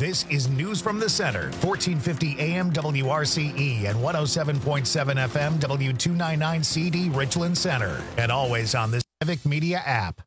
This is News from the Center, 1450 AM WRCE and 107.7 FM W299CD Richland Center, and always on the Civic Media app.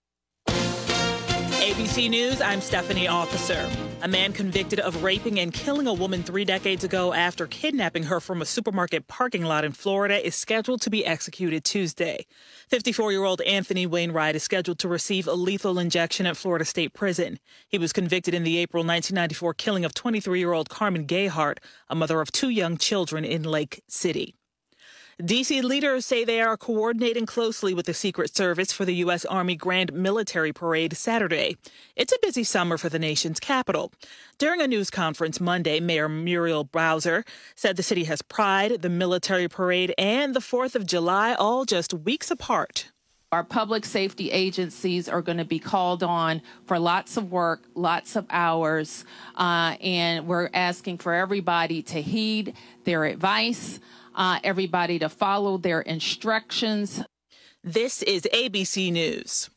ABC News, I'm Stephanie Officer. A man convicted of raping and killing a woman 3 decades ago after kidnapping her from a supermarket parking lot in Florida is scheduled to be executed Tuesday. 54-year-old Anthony Wainwright is scheduled to receive a lethal injection at Florida State Prison. He was convicted in the April 1994 killing of 23-year-old Carmen Gayhart, a mother of 2 young children in Lake City. D.C. leaders say they are coordinating closely with the Secret Service for the U.S. Army Grand Military Parade Saturday. It's a busy summer for the nation's capital. During a news conference Monday, Mayor Muriel Bowser said the city has pride, the military parade, and the 4th of July all just weeks apart. Our public safety agencies are going to be called on for lots of work, lots of hours, and we're asking for everybody to heed their advice. Everybody to follow their instructions. This is ABC News.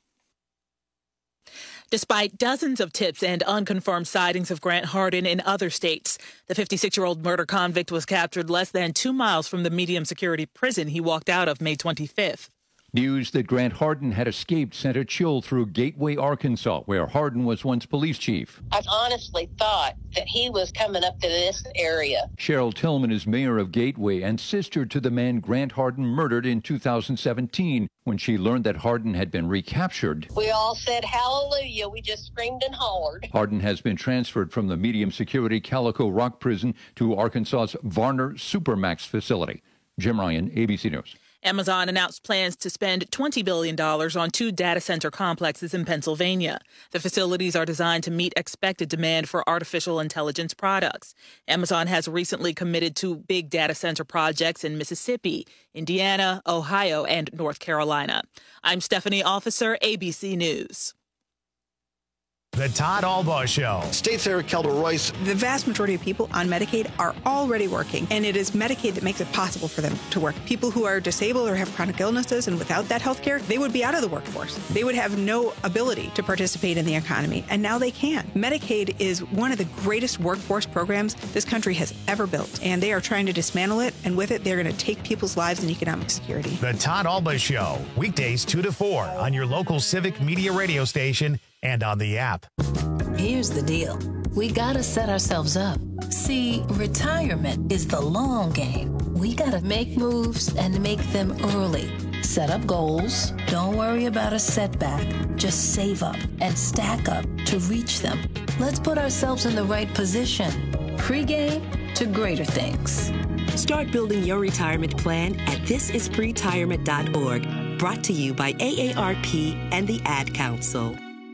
Despite dozens of tips and unconfirmed sightings of Grant Hardin in other states, the 56-year-old murder convict was captured less than 2 miles from the medium security prison he walked out of May 25th. News that Grant Hardin had escaped sent a chill through Gateway, Arkansas, where Hardin was once police chief. I honestly thought that he was coming up to this area. Cheryl Tillman is mayor of Gateway and sister to the man Grant Hardin murdered in 2017. When she learned that Hardin had been recaptured, we all said hallelujah. We just screamed and hollered. Hardin has been transferred from the medium security Calico Rock Prison to Arkansas's Varner Supermax facility. Jim Ryan, ABC News. Amazon announced plans to spend $20 billion on 2 data center complexes in Pennsylvania. The facilities are designed to meet expected demand for artificial intelligence products. Amazon has recently committed to big data center projects in Mississippi, Indiana, Ohio, and North Carolina. I'm Stephanie Officer, ABC News. The Todd Albaugh Show. State Senator Kelda Royce. The vast majority of people on Medicaid are already working, and it is Medicaid that makes it possible for them to work. People who are disabled or have chronic illnesses, and without that health care, they would be out of the workforce. They would have no ability to participate in the economy, and now they can. Medicaid is one of the greatest workforce programs this country has ever built, and they are trying to dismantle it, and with it, they're going to take people's lives and economic security. The Todd Albaugh Show, weekdays 2 to 4 on your local Civic Media radio station and on the app. Here's the deal. We gotta set ourselves up. See, retirement is the long game. We gotta make moves and make them early. Set up goals. Don't worry about a setback. Just save up and stack up to reach them. Let's put ourselves in the right position. Pre-game to greater things. Start building your retirement plan at thisispretirement.org. Brought to you by AARP and the Ad Council.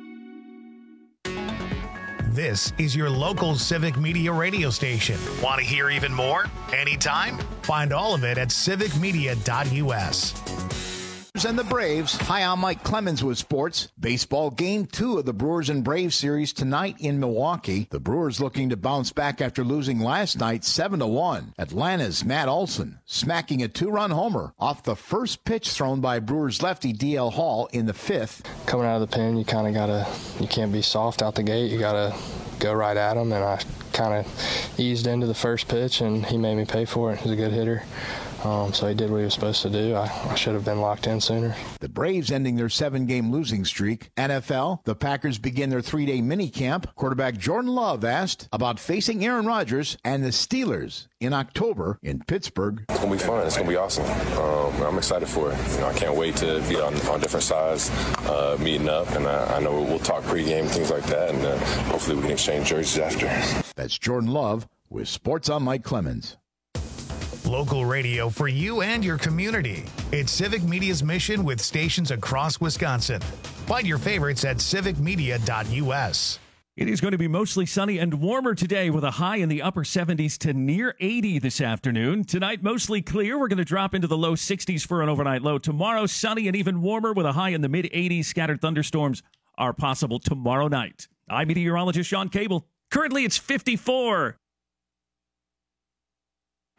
This is your local Civic Media radio station. Want to hear even more? Anytime? Find all of it at civicmedia.us. And the Braves. Hi, I'm Mike Clemens with sports. Baseball game 2 of the Brewers and Braves series tonight in Milwaukee. The Brewers looking to bounce back after losing last night 7-1. Atlanta's Matt Olson smacking a 2-run homer off the first pitch thrown by Brewers lefty DL Hall in the 5th. Coming out of the pen, you can't be soft out the gate. You gotta go right at him, and I kind of eased into the first pitch, and he made me pay for it. He's a good hitter. So he did what he was supposed to do. I should have been locked in sooner. The Braves ending their 7-game losing streak. NFL, the Packers begin their 3-day mini camp. Quarterback Jordan Love asked about facing Aaron Rodgers and the Steelers in October in Pittsburgh. It's going to be fun. It's going to be awesome. I'm excited for it. I can't wait to be on different sides, meeting up. And I know we'll talk pregame, things like that. And hopefully we can exchange jerseys after. That's Jordan Love with Sports on Mike Clemens. Local radio for you and your community. It's Civic Media's mission with stations across Wisconsin. Find your favorites at civicmedia.us. It is going to be mostly sunny and warmer today with a high in the upper 70s to near 80 this afternoon. Tonight, mostly clear. We're going to drop into the low 60s for an overnight low. Tomorrow, sunny and even warmer with a high in the mid-80s. Scattered thunderstorms are possible tomorrow night. I'm meteorologist Sean Cable. Currently, it's 54.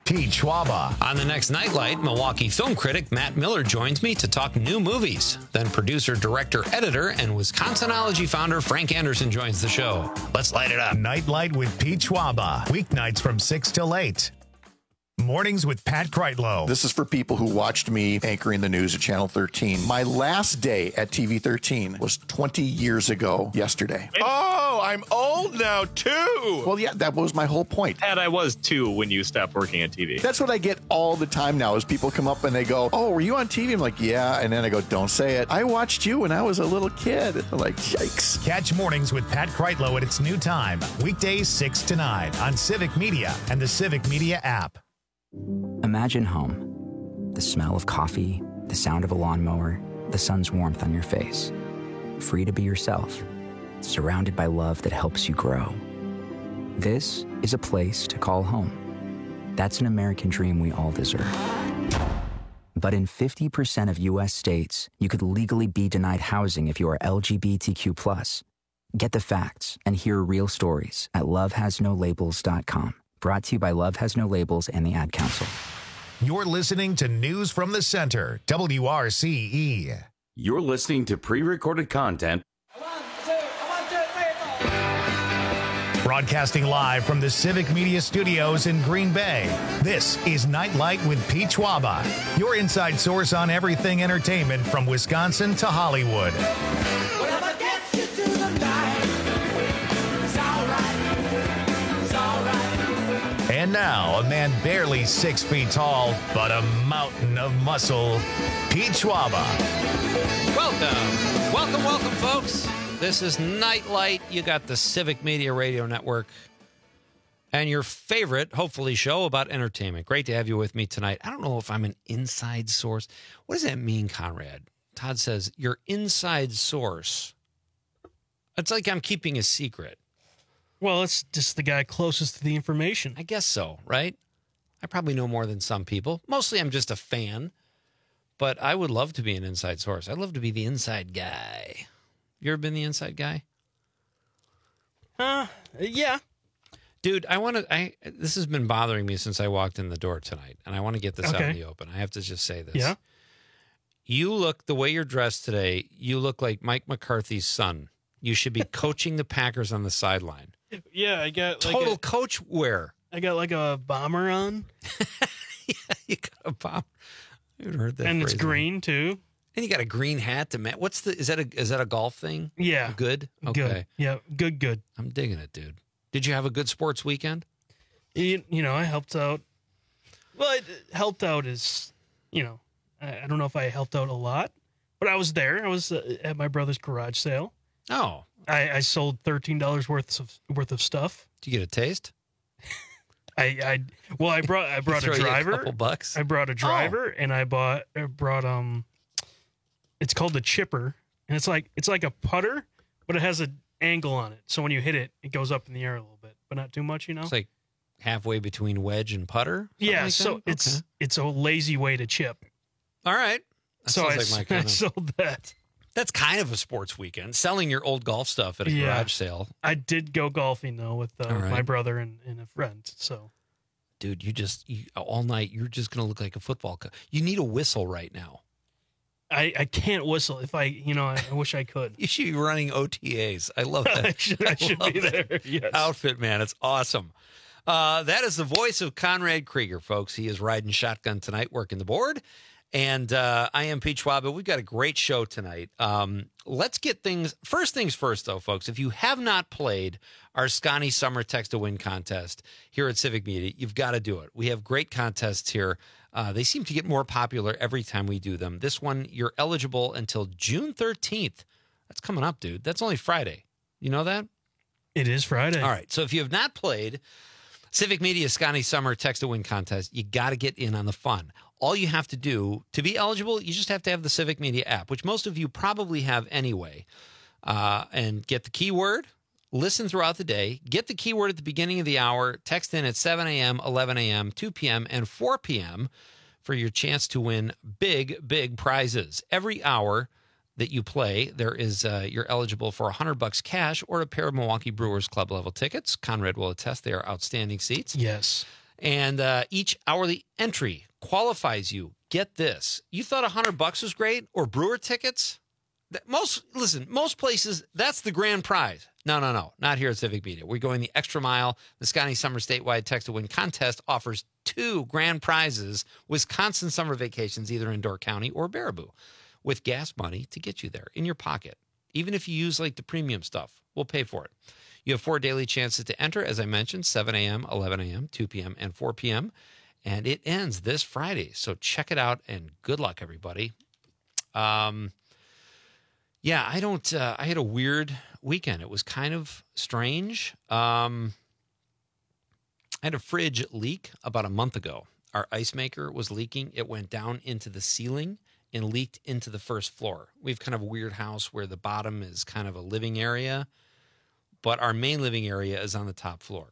Pete Schwaba. On the next Nightlight, Milwaukee film critic Matt Miller joins me to talk new movies. Then producer, director, editor, and Wisconsinology founder Frank Anderson joins the show. Let's light it up. Nightlight with Pete Schwaba. Weeknights from 6 till 8. Mornings with Pat Kreitlow. This is for people who watched me anchoring the news at Channel 13. My last day at TV 13 was 20 years ago yesterday. Oh, I'm old now, too. Well, yeah, that was my whole point. Pat, I was, too, when you stopped working at TV. That's what I get all the time now is people come up and they go, oh, were you on TV? I'm like, yeah. And then I go, don't say it. I watched you when I was a little kid. They're like, yikes. Catch Mornings with Pat Kreitlow at its new time. Weekdays 6 to 9 on Civic Media and the Civic Media app. Imagine home. The smell of coffee, the sound of a lawnmower, the sun's warmth on your face. Free to be yourself, surrounded by love that helps you grow. This is a place to call home. That's an American dream we all deserve. But in 50% of U.S. states, you could legally be denied housing if you are LGBTQ+. Get the facts and hear real stories at lovehasnolabels.com. Brought to you by Love Has No Labels and the Ad Council. You're listening to News from the Center, WRCE. You're listening to pre-recorded content. Broadcasting live from the Civic Media Studios in Green Bay, this is Nightlight with Pete Schwaba, your inside source on everything entertainment from Wisconsin to Hollywood. Whatever gets you through the night, it's all right, it's all right. And now, a man barely 6 feet tall, but a mountain of muscle, Pete Schwaba. Welcome, folks. This is Nightlight. You got the Civic Media Radio Network and your favorite, hopefully, show about entertainment. Great to have you with me tonight. I don't know if I'm an inside source. What does that mean, Conrad? Todd says, your inside source. It's like I'm keeping a secret. Well, it's just the guy closest to the information. I guess so, right? I probably know more than some people. Mostly I'm just a fan. But I would love to be an inside source. I'd love to be the inside guy. You ever been the inside guy? Yeah. Dude, this has been bothering me since I walked in the door tonight, and I want to get this out in the open. I have to just say this. Yeah? You look, the way you're dressed today, you look like Mike McCarthy's son. You should be coaching the Packers on the sideline. Yeah, I got total coach wear. I got like a bomber on. Yeah, you got a bomber. I haven't heard that. And it's phrase green too. And you got a green hat to match. Is that a golf thing? Yeah. Good? Okay. Good. Yeah, good. I'm digging it, dude. Did you have a good sports weekend? You know, I helped out. Well, helped out is, I don't know if I helped out a lot, but I was there. I was at my brother's garage sale. Oh. I sold $13 worth of stuff. Did you get a taste? I brought a driver. A couple bucks. I brought a driver, and I brought it's called the chipper, and it's like a putter, but it has an angle on it. So when you hit it, it goes up in the air a little bit, but not too much, It's like halfway between wedge and putter. Yeah, like so it's a lazy way to chip. All right. That so I I sold that. That's kind of a sports weekend, selling your old golf stuff at a garage sale. I did go golfing, though, with my brother and a friend. So, dude, you all night, you're just going to look like a football coach. You need a whistle right now. I can't whistle. If I wish I could. You should be running OTAs. I love that. I should be there. Yes. Outfit, man. It's awesome. That is the voice of Conrad Krieger, folks. He is riding shotgun tonight, working the board. And I am Pete Schwab. We've got a great show tonight. Let's get things first, though, folks. If you have not played our Scotty Summer Text to Win contest here at Civic Media, you've got to do it. We have great contests here. They seem to get more popular every time we do them. This one, you're eligible until June 13th. That's coming up, dude. That's only Friday. You know that? It is Friday. All right. So if you have not played Civic Media Scotty Summer Text to Win contest, you got to get in on the fun. All you have to do to be eligible, you just have to have the Civic Media app, which most of you probably have anyway, and get the keyword, listen throughout the day, get the keyword at the beginning of the hour, text in at 7 a.m., 11 a.m., 2 p.m., and 4 p.m. for your chance to win big, big prizes. Every hour that you play, you're eligible for $100 cash or a pair of Milwaukee Brewers Club level tickets. Conrad will attest they are outstanding seats. Yes. And each hourly entry qualifies you. Get this. You thought $100 was great, or Brewer tickets? Most places, that's the grand prize. No, not here at Civic Media. We're going the extra mile. The Scotty Summer Statewide Text to Win contest offers 2 grand prizes: Wisconsin summer vacations, either in Door County or Baraboo, with gas money to get you there in your pocket. Even if you use like the premium stuff, we'll pay for it. You have 4 daily chances to enter, as I mentioned, 7 a.m., 11 a.m., 2 p.m., and 4 p.m., and it ends this Friday. So check it out, and good luck, everybody. Yeah, I had a weird weekend. It was kind of strange. I had a fridge leak about a month ago. Our ice maker was leaking. It went down into the ceiling and leaked into the first floor. We have kind of a weird house where the bottom is kind of a living area, but our main living area is on the top floor.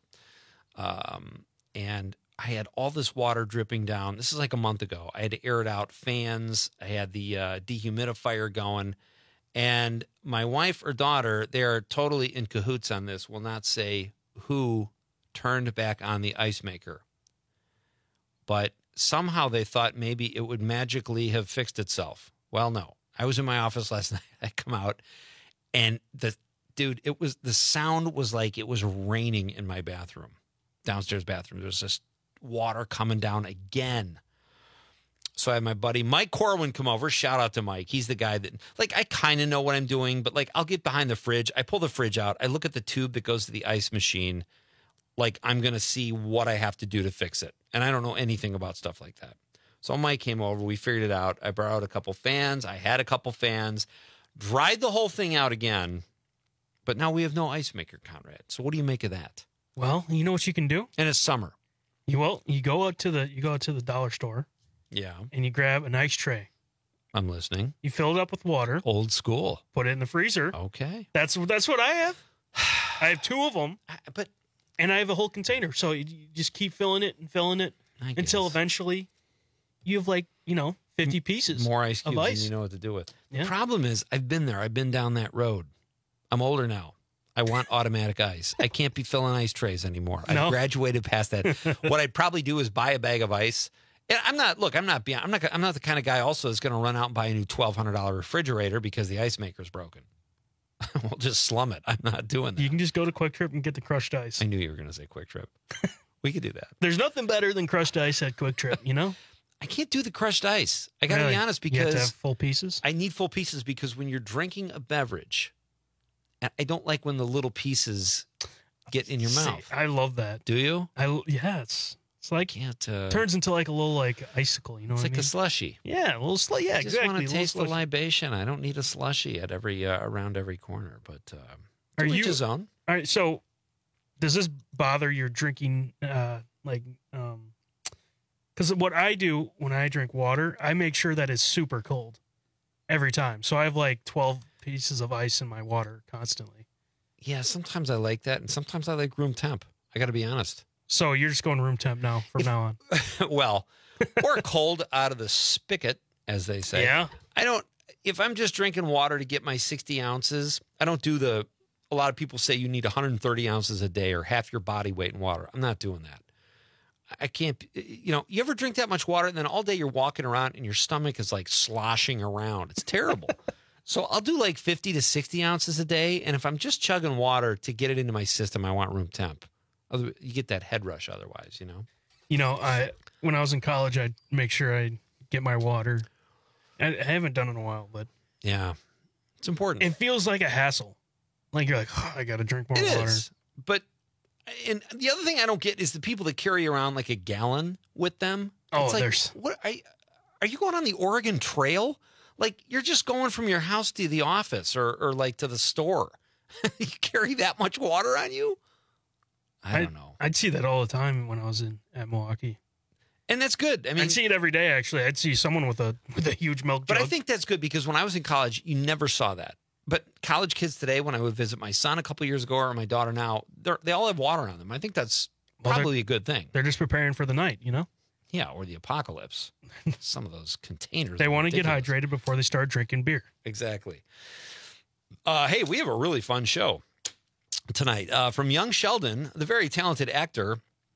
And I had all this water dripping down. This is like a month ago. I had to air it out, fans. I had the dehumidifier going. And my wife or daughter, they are totally in cahoots on this, will not say who turned back on the ice maker. But somehow they thought maybe it would magically have fixed itself. Well, no. I was in my office last night. I come out, and the sound was like it was raining in my bathroom, downstairs bathroom. There was this water coming down again. So I had my buddy Mike Corwin come over. Shout out to Mike. He's the guy that, like, I kind of know what I'm doing, but, like, I'll get behind the fridge. I pull the fridge out. I look at the tube that goes to the ice machine. Like, I'm going to see what I have to do to fix it. And I don't know anything about stuff like that. So Mike came over. We figured it out. I borrowed a couple fans. I had a couple fans. Dried the whole thing out again. But now we have no ice maker, Conrad. So what do you make of that? Well, you know what you can do? And it's summer. You go out to the dollar store. Yeah. And you grab an ice tray. I'm listening. You fill it up with water. Old school. Put it in the freezer. Okay. That's what I have. I have 2 of them. And I have a whole container. So you just keep filling it until eventually you have 50 pieces. More ice cubes of ice. than you know what to do with. Yeah. The problem is I've been there. I've been down that road. I'm older now. I want automatic ice. I can't be filling ice trays anymore. I've graduated past that. What I'd probably do is buy a bag of ice. And I'm not the kind of guy also that's going to run out and buy a new $1,200 refrigerator because the ice maker's broken. We'll just slum it. I'm not doing that. You can just go to Quick Trip and get the crushed ice. I knew you were going to say Quick Trip. We could do that. There's nothing better than crushed ice at Quick Trip, you know? I can't do the crushed ice. I got to be honest, because you have to have full pieces. I need full pieces because when you're drinking a beverage, I don't like when the little pieces get in your mouth. I love that. Do you? It's like turns into like a little icicle. You know, it's what like I mean? a slushy. Yeah, a little slushy. Yeah, I just want to taste the libation. I don't need a slushy at every around every corner. But are you his own? All right. So, does this bother your drinking? Because what I do when I drink water, I make sure that it's super cold every time. So I have 12 pieces of ice in my water constantly. Yeah, sometimes I like that, and sometimes I like room temp. I got to be honest. So you're just going room temp now from now on. Well, or cold out of the spigot, as they say. Yeah. If I'm just drinking water to get my 60 ounces, I don't do a lot of people say you need 130 ounces a day or half your body weight in water. I'm not doing that. I can't, you ever drink that much water and then all day you're walking around and your stomach is sloshing around. It's terrible. So I'll do 50 to 60 ounces a day. And if I'm just chugging water to get it into my system, I want room temp. You get that head rush otherwise, when I was in college, I'd make sure I get my water. I haven't done it in a while, but yeah, it's important. It feels like a hassle. Like you're I got to drink more water. Is. But and the other thing I don't get is the people that carry around a gallon with them. Oh, it's what are you going on the Oregon Trail? You're just going from your house to the office or to the store. You carry that much water on you? I don't know. I'd see that all the time when I was at Milwaukee. And that's good. I mean, I'd see it every day, actually. I'd see someone with a huge milk jug. But I think that's good because when I was in college, you never saw that. But college kids today, when I would visit my son a couple years ago or my daughter now, they all have water on them. I think that's probably a good thing. They're just preparing for the night, Yeah, or the apocalypse. Some of those containers. They want to get hydrated before they start drinking beer. Exactly. Hey, we have a really fun show tonight. From young Sheldon, the very talented actor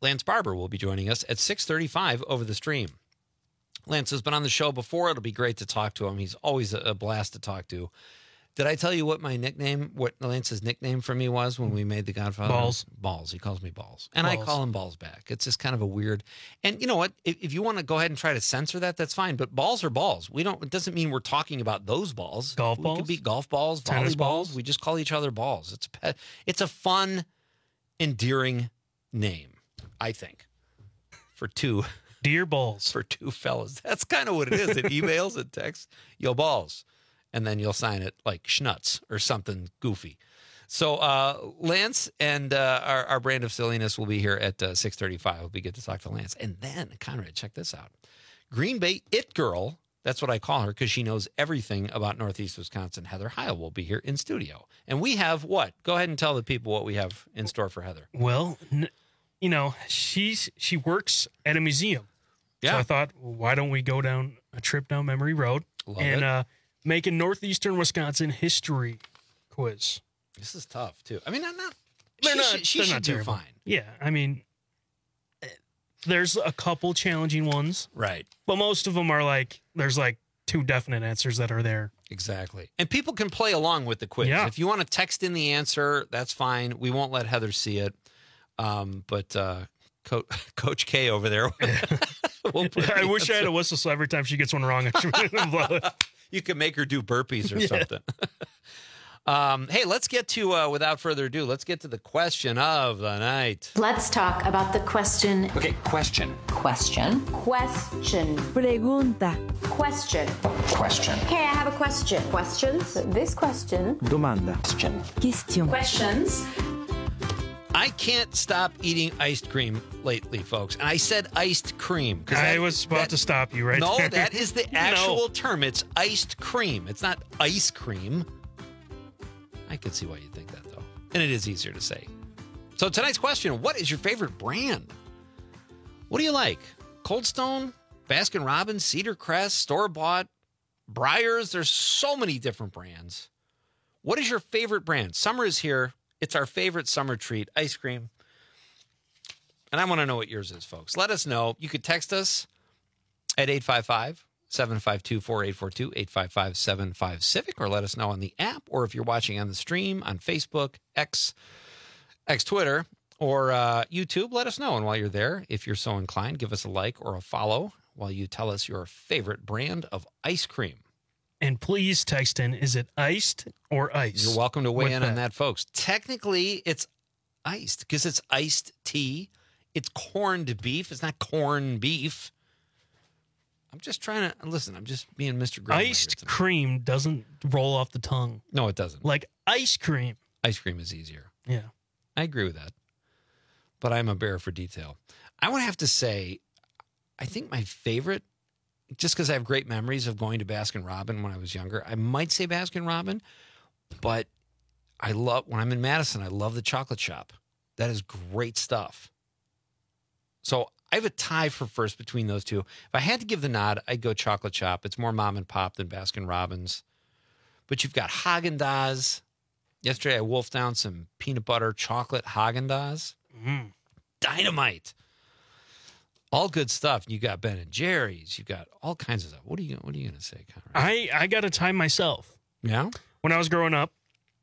Lance Barber will be joining us at 6:35 over the stream. Lance has been on the show before. It'll be great to talk to him. He's always a blast to talk to. Did I tell you what what Lance's nickname for me was when we made The Godfather? Balls. Balls. He calls me Balls. And I Balls. call him Balls back. It's just kind of a weird. And you know what? If you want to go ahead and try to censor that, that's fine. But balls are balls. It doesn't mean we're talking about those balls. Golf We balls? could be golf balls, Tennis volley balls? balls. We just call each other balls. It's a fun, endearing name, I think, for two. Dear Balls. For two fellas. That's kind of what it is. It emails, it texts, yo, Balls. And then you'll sign it like Schnutz or something goofy. So Lance and our brand of silliness will be here at 6:35. It'll be good to talk to Lance. And then, Conrad, check this out. Green Bay It Girl, that's what I call her because she knows everything about Northeast Wisconsin. Heather Heil will be here in studio. And we have what? Go ahead and tell the people what we have in store for Heather. Well, she works at a museum. Yeah. So I thought, well, why don't we go down a trip down memory road make a Northeastern Wisconsin history quiz. This is tough, too. I mean, she they're should not do terrible. fine. Yeah, I mean, there's a couple challenging ones. Right. But most of them are there's two definite answers that are there. Exactly. And people can play along with the quiz. Yeah. If you want to text in the answer, that's fine. We won't let Heather see it. But Coach K over there. I wish I had a whistle so every time she gets one wrong, I should blow it. You can make her do burpees or something. Hey, let's get to, without further ado, let's get to the question of the night. Let's talk about the question. Okay, question. Question. Pregunta. Question. Hey, I have a question. Questions? This question. Domanda. Question. Questions. I can't stop eating iced cream lately, folks. And I said iced cream. I was about to stop you right No, there. that is the actual term. It's iced cream. It's not ice cream. I can see why you think that, though. And it is easier to say. So tonight's question, what is your favorite brand? What do you like? Cold Stone, Baskin Robbins, Cedar Crest, store-bought, Breyers. There's so many different brands. What is your favorite brand? Summer is here. It's our favorite summer treat, ice cream. And I want to know what yours is, folks. Let us know. You could text us at 855-752-4842, 855-75-CIVIC, or let us know on the app, or if you're watching on the stream on Facebook, X Twitter, or YouTube, let us know. And while you're there, if you're so inclined, give us a like or a follow while you tell us your favorite brand of ice cream. And please text in, is it iced or ice? You're welcome to weigh With in on that, folks. Technically, it's iced because it's iced tea. It's corned beef. It's not corned beef. I'm just trying to listen. I'm just being Mr. Grandma. Iced cream doesn't roll off the tongue. No, it doesn't. Like ice cream. Ice cream is easier. Yeah. I agree with that. But I'm a bearer for detail. I would have to say, I think my favorite, just because I have great memories of going to Baskin Robbins when I was younger, I might say Baskin Robbins, but I love, when I'm in Madison, I love the chocolate shop. That is great stuff. So I have a tie for first between those two. If I had to give the nod, I'd go chocolate shop. It's more mom and pop than Baskin Robbins. But you've got Haagen-Dazs. Yesterday I wolfed down some peanut butter chocolate Haagen-Dazs. Dynamite. All good stuff. You got Ben and Jerry's. You got all kinds of stuff. What are you going to say, Conrad? I got a time myself. Yeah? When I was growing up,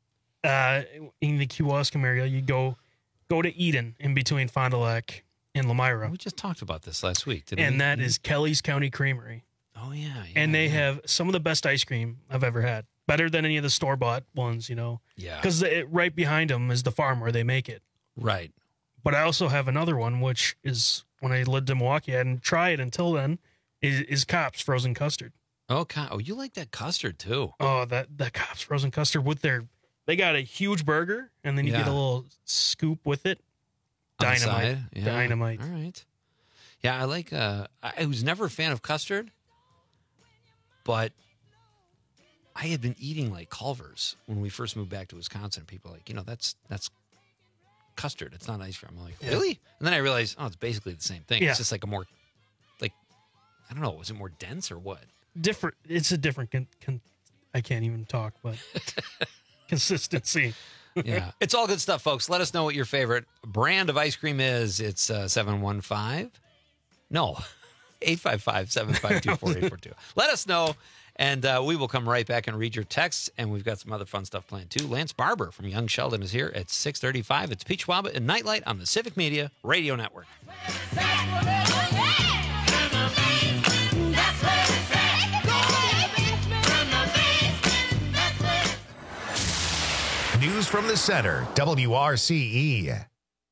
in the Kewaskum area, you go to Eden in between Fond du Lac and Lamira. We just talked about this last week, didn't we? And that is Kelly's County Creamery. Oh, yeah. And they have some of the best ice cream I've ever had. Better than any of the store-bought ones, Yeah. Because right behind them is the farm where they make it. Right. But I also have another one, which is when I lived in Milwaukee. I hadn't tried until then, is Kopp's Frozen Custard. Oh, you like that custard, too. Oh, that Kopp's Frozen Custard with they got a huge burger, and then you get a little scoop with it. Dynamite. Yeah. Dynamite. All right. Yeah, I like, I was never a fan of custard, but I had been eating like Culver's when we first moved back to Wisconsin. People were like, that's custard. It's not ice cream. I'm like, really? And then I realized, it's basically the same thing. Yeah. It's just like a more, I don't know, was it more dense or what? Different. It's a different, I can't even talk, but consistency. Yeah. It's all good stuff, folks. Let us know what your favorite brand of ice cream is. It's 715. No, 855-752-4842. Let us know, and we will come right back and read your texts, and we've got some other fun stuff planned, too. Lance Barber from Young Sheldon is here at 6:35. It's Peach Waba and Nightlight on the Civic Media Radio Network. News from the center, WRCE.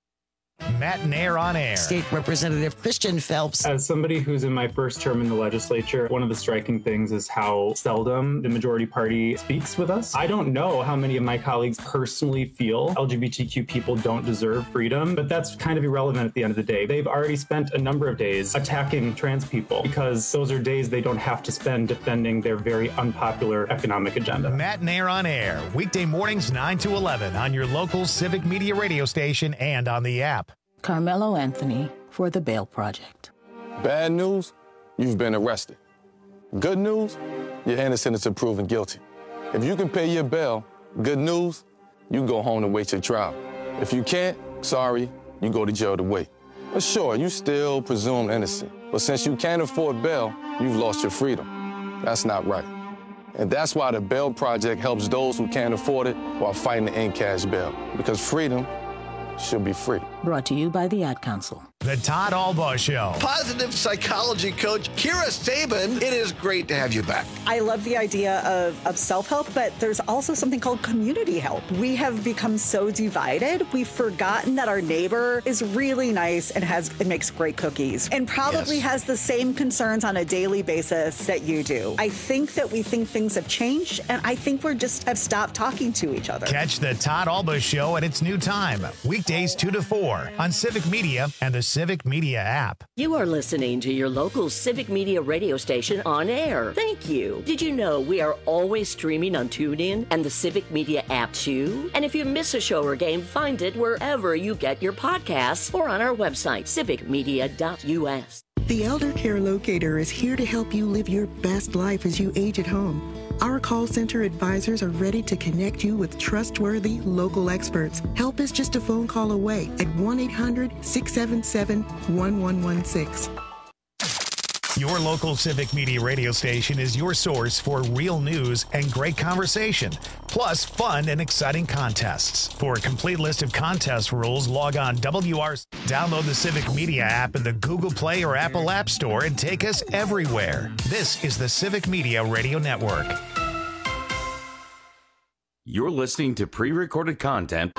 Matt and Air on Air. State Representative Christian Phelps. As somebody who's in my first term in the legislature, one of the striking things is how seldom the majority party speaks with us. I don't know how many of my colleagues personally feel LGBTQ people don't deserve freedom, but that's kind of irrelevant at the end of the day. They've already spent a number of days attacking trans people because those are days they don't have to spend defending their very unpopular economic agenda. Matt and Air on Air, weekday mornings 9 to 11 on your local Civic Media radio station and on the app. Carmelo Anthony for the Bail Project. Bad news, you've been arrested. Good news, you're innocent until proven guilty. If you can pay your bail, good news, you can go home and wait your trial. If you can't, sorry, you go to jail to wait. But sure, you still presumed innocent. But since you can't afford bail, you've lost your freedom. That's not right. And that's why the Bail Project helps those who can't afford it while fighting to end cash bail. Because freedom should be free. Brought to you by the Ad Council. The Todd Albaugh Show. Positive psychology coach Kira Sabin, it is great to have you back. I love the idea of self-help, but there's also something called community help. We have become so divided, we've forgotten that our neighbor is really nice and makes great cookies and probably has the same concerns on a daily basis that you do. I think that we think things have changed, and I think we just have stopped talking to each other. Catch the Todd Albaugh Show at its new time, weekdays 2 to 4 on Civic Media and the Civic Media app. You are listening to your local Civic Media radio station on air. Thank you. Did you know we are always streaming on TuneIn and the Civic Media app too? And if you miss a show or game, find it wherever you get your podcasts or on our website, civicmedia.us. The Elder Care Locator is here to help you live your best life as you age at home. Our call center advisors are ready to connect you with trustworthy local experts. Help is just a phone call away at 1-800-677-1116. Your local Civic Media radio station is your source for real news and great conversation, plus fun and exciting contests. For a complete list of contest rules, log on download the Civic Media app in the Google Play or Apple App Store and take us everywhere. This is the Civic Media Radio Network. You're listening to pre-recorded content.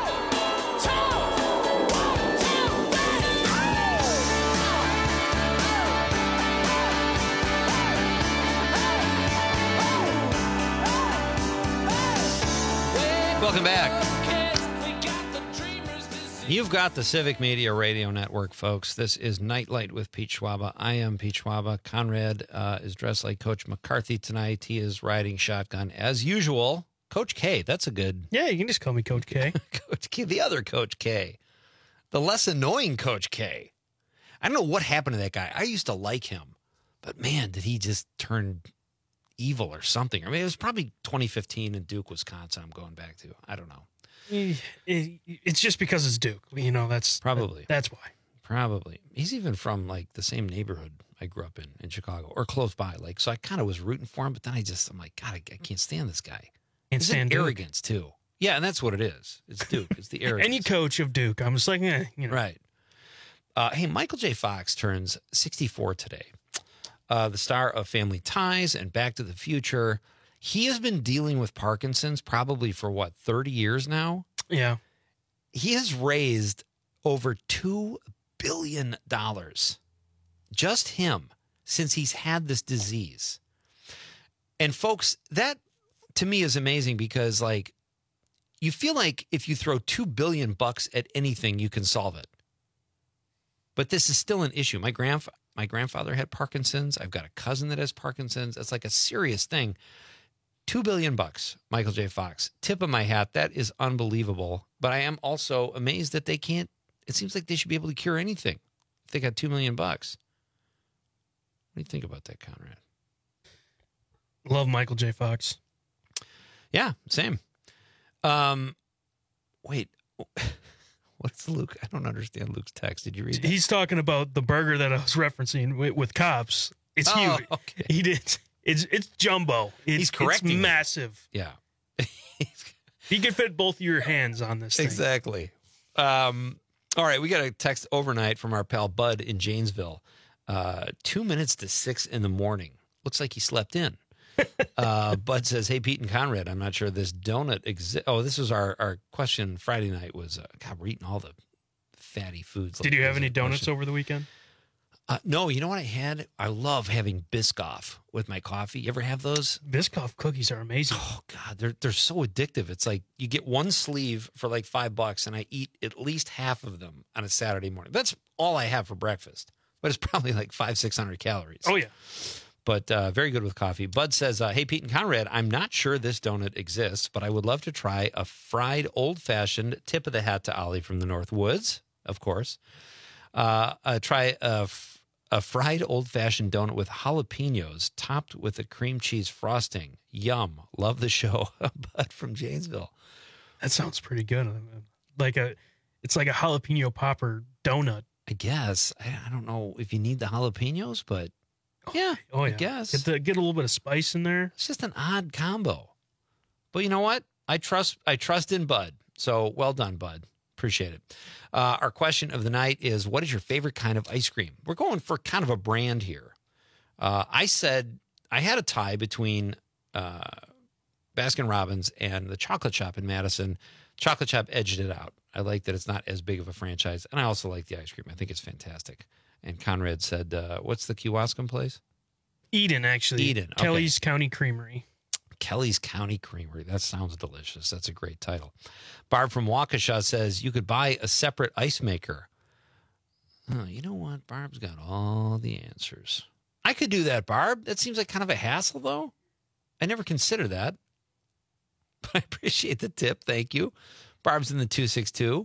Welcome back. You've got the Civic Media Radio Network, folks. This is Nightlight with Pete Schwaba. I am Pete Schwaba. Conrad is dressed like Coach McCarthy tonight. He is riding shotgun as usual. Coach K, that's a good... Yeah, you can just call me Coach K. Coach K, the other Coach K. The less annoying Coach K. I don't know what happened to that guy. I used to like him. But, man, did he just turn evil or something? I mean, it was probably 2015 in Duke, Wisconsin I'm going back to. I don't know. It's just because it's Duke. You know, that's... Probably. That's why. Probably. He's even from, like, the same neighborhood I grew up in Chicago, or close by. Like, so I kind of was rooting for him, but then I'm like, God, I can't stand this guy. Can't stand Duke. Arrogance, too. Yeah, and that's what it is. It's Duke. It's the arrogance. Any coach of Duke, I'm just like, you know. Right. Hey, Michael J. Fox turns 64 today. The star of Family Ties and Back to the Future. He has been dealing with Parkinson's probably for, 30 years now? Yeah. He has raised over $2 billion. Just him, since he's had this disease. And, folks, that, to me, is amazing because, like, you feel like if you throw $2 billion at anything, you can solve it. But this is still an issue. My grandfather had Parkinson's. I've got a cousin that has Parkinson's. It's like a serious thing. $2 billion, Michael J. Fox. Tip of my hat. That is unbelievable. But I am also amazed that they can't. It seems like they should be able to cure anything if they got $2 million. What do you think about that, Conrad? Love Michael J. Fox. Yeah, same. Wait, what's Luke? I don't understand Luke's text. Did you read that? He's talking about the burger that I was referencing with Cops. It's huge. Okay. He did. It's jumbo. He's correcting It's me. massive. Yeah. He could fit both your hands on this thing. Exactly. All right, we got a text overnight from our pal Bud in Janesville. 2 minutes to 6 in the morning. Looks like he slept in. Bud says, "Hey, Pete and Conrad, I'm not sure this donut exists." Oh, this was our question Friday night was, God, we're eating all the fatty foods. Did you have any donuts over the weekend? No, you know what I had? I love having Biscoff with my coffee. You ever have those? Biscoff cookies are amazing. Oh, God, they're so addictive. It's like you get one sleeve for like $5, and I eat at least half of them on a Saturday morning. That's all I have for breakfast, but it's probably like 500-600 calories. Oh, yeah. But very good with coffee. Bud says, "Hey, Pete and Conrad, I'm not sure this donut exists, but I would love to try a fried old-fashioned tip of the hat to Ollie from the North Woods, of course. Try a fried old-fashioned donut with jalapenos topped with a cream cheese frosting. Yum. Love the show." Bud from Janesville. That sounds pretty good. It's like a jalapeno popper donut. I guess. I don't know if you need the jalapenos, but yeah, I guess. Get a little bit of spice in there. It's just an odd combo. But you know what? I trust in Bud. So well done, Bud. Appreciate it. Our question of the night is, what is your favorite kind of ice cream? We're going for kind of a brand here. I said I had a tie between Baskin-Robbins and the Chocolate Shop in Madison. Chocolate Shop edged it out. I like that it's not as big of a franchise. And I also like the ice cream. I think it's fantastic. And Conrad said, what's the Kewaskum place? Eden, actually. Eden. Okay. Kelly's County Creamery. Kelly's County Creamery. That sounds delicious. That's a great title. Barb from Waukesha says, you could buy a separate ice maker. Oh, you know what? Barb's got all the answers. I could do that, Barb. That seems like kind of a hassle, though. I never considered that. But I appreciate the tip. Thank you. Barb's in the 262.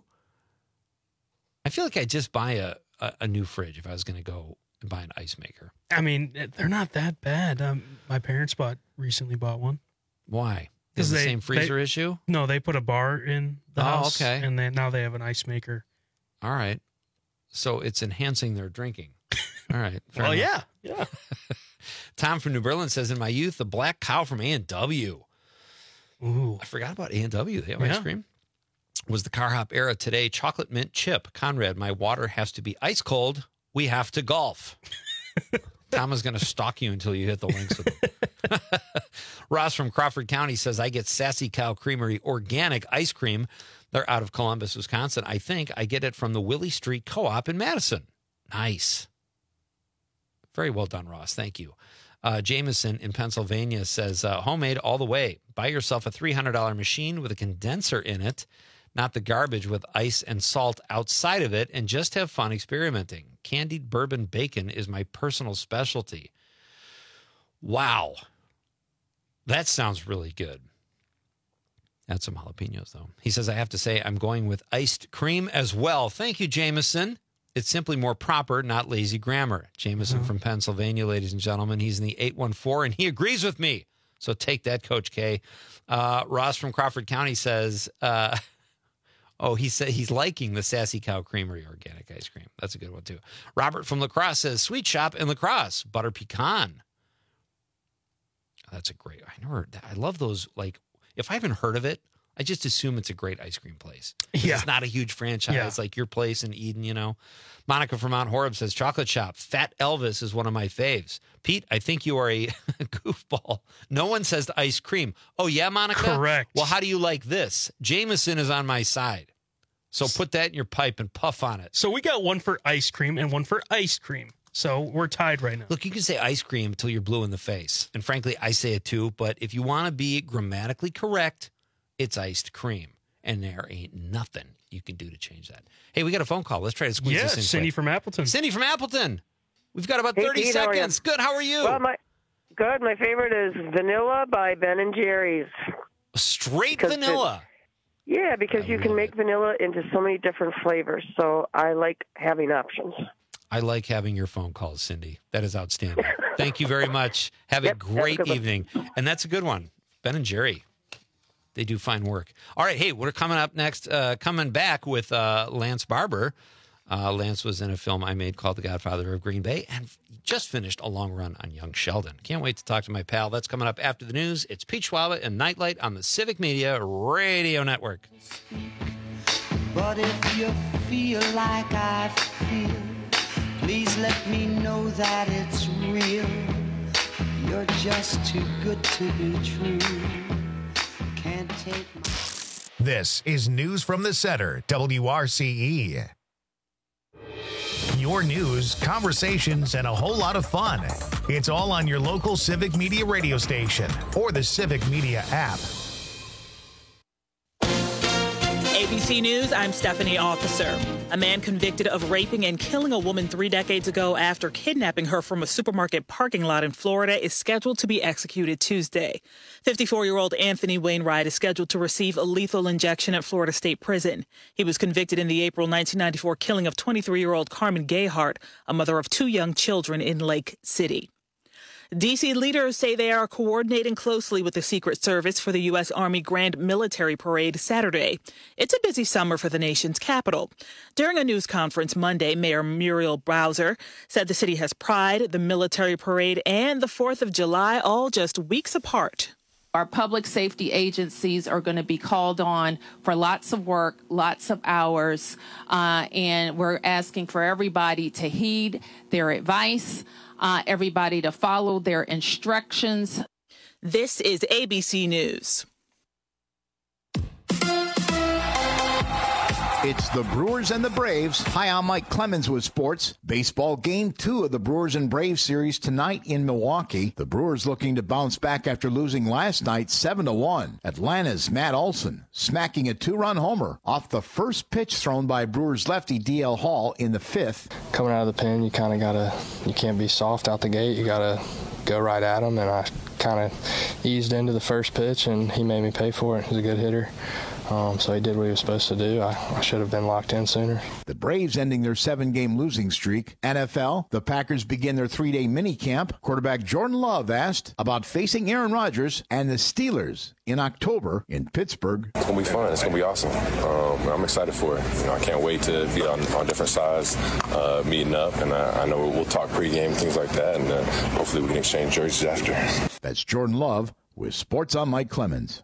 I feel like I'd just buy a new fridge if I was going to go and buy an ice maker. I mean, they're not that bad. My parents recently bought one. Why? Is the same freezer issue? No, they put a bar in the house. Okay. And now they have an ice maker. All right. So it's enhancing their drinking. All right. Well, enough. Yeah. Tom from New Berlin says, in my youth, the black cow from A&W. Ooh. I forgot about A&W. They have ice cream. Was the car hop era today. Chocolate mint chip. Conrad, my water has to be ice cold. We have to golf. Tom is going to stalk you until you hit the links with him. Ross from Crawford County says, I get Sassy Cow Creamery organic ice cream. They're out of Columbus, Wisconsin. I think I get it from the Willie Street Co-op in Madison. Nice. Very well done, Ross. Thank you. Jameson in Pennsylvania says, homemade all the way. Buy yourself a $300 machine with a condenser in it, not the garbage with ice and salt outside of it, and just have fun experimenting. Candied bourbon bacon is my personal specialty. Wow. That sounds really good. Add some jalapenos, though. He says, I have to say I'm going with iced cream as well. Thank you, Jameson. It's simply more proper, not lazy grammar. Jameson from Pennsylvania, ladies and gentlemen. He's in the 814, and he agrees with me. So take that, Coach K. Ross from Crawford County says, he said he's liking the Sassy Cow Creamery organic ice cream. That's a good one, too. Robert from La Crosse says, Sweet Shop in La Crosse, butter pecan. That's a great, I love those. Like, if I haven't heard of it, I just assume it's a great ice cream place. Yeah. It's not a huge franchise. Yeah. It's like your place in Eden, you know. Monica from Mount Horeb says, Chocolate Shop, Fat Elvis is one of my faves. Pete, I think you are a goofball. No one says the ice cream. Oh, yeah, Monica? Correct. Well, how do you like this? Jameson is on my side. So put that in your pipe and puff on it. So we got one for ice cream and one for ice cream. So we're tied right now. Look, you can say ice cream until you're blue in the face. And frankly, I say it too. But if you want to be grammatically correct, it's iced cream. And there ain't nothing you can do to change that. Hey, we got a phone call. Let's try to squeeze this in. Cindy quick. from Appleton. Cindy from Appleton. We've got about 30 Pete, seconds. Good. How are you? Well, good. My favorite is vanilla by Ben and Jerry's. Straight vanilla. Yeah, because you can make vanilla into so many different flavors. So I like having options. I like having your phone calls, Cindy. That is outstanding. Thank you very much. Have a great evening. And that's a good one. Ben and Jerry. They do fine work. All right, hey, we're coming up next, coming back with Lance Barber. Lance was in a film I made called The Godfather of Green Bay and just finished a long run on Young Sheldon. Can't wait to talk to my pal. That's coming up after the news. It's Pete Schwaba and Nightlight on the Civic Media Radio Network. But if you feel like I feel, please let me know that it's real. You're just too good to be true. Can't take my... This is News from the Center, WRCE. Your news, conversations, and a whole lot of fun. It's all on your local Civic Media radio station or the Civic Media app. ABC News, I'm Stephanie Officer. A man convicted of raping and killing a woman 3 decades ago after kidnapping her from a supermarket parking lot in Florida is scheduled to be executed Tuesday. 54-year-old Anthony Wainwright is scheduled to receive a lethal injection at Florida State Prison. He was convicted in the April 1994 killing of 23-year-old Carmen Gayhart, a mother of 2 young children in Lake City. D.C. leaders say they are coordinating closely with the Secret Service for the U.S. Army Grand Military Parade Saturday. It's a busy summer for the nation's capital. During a news conference Monday, Mayor Muriel Bowser said the city has pride, the military parade, and the 4th of July all just weeks apart. Our public safety agencies are going to be called on for lots of work, lots of hours, and we're asking for everybody to heed their advice, everybody to follow their instructions. This is ABC News. It's the Brewers and the Braves. Hi, I'm Mike Clemens with sports. Baseball Game 2 of the Brewers and Braves series tonight in Milwaukee. The Brewers looking to bounce back after losing last night 7-1. Atlanta's Matt Olson smacking a 2-run homer off the first pitch thrown by Brewers lefty D.L. Hall in the 5th. Coming out of the pen, you can't be soft out the gate. You got to go right at him, and I kind of eased into the first pitch, and he made me pay for it. He's a good hitter. So he did what he was supposed to do. I should have been locked in sooner. The Braves ending their 7-game losing streak. NFL, the Packers begin their 3-day minicamp. Quarterback Jordan Love asked about facing Aaron Rodgers and the Steelers in October in Pittsburgh. It's going to be fun. It's going to be awesome. I'm excited for it. I can't wait to be on different sides, meeting up, and I know we'll talk pregame and things like that, and hopefully we can exchange jerseys after. That's Jordan Love with Sports on Mike Clemens.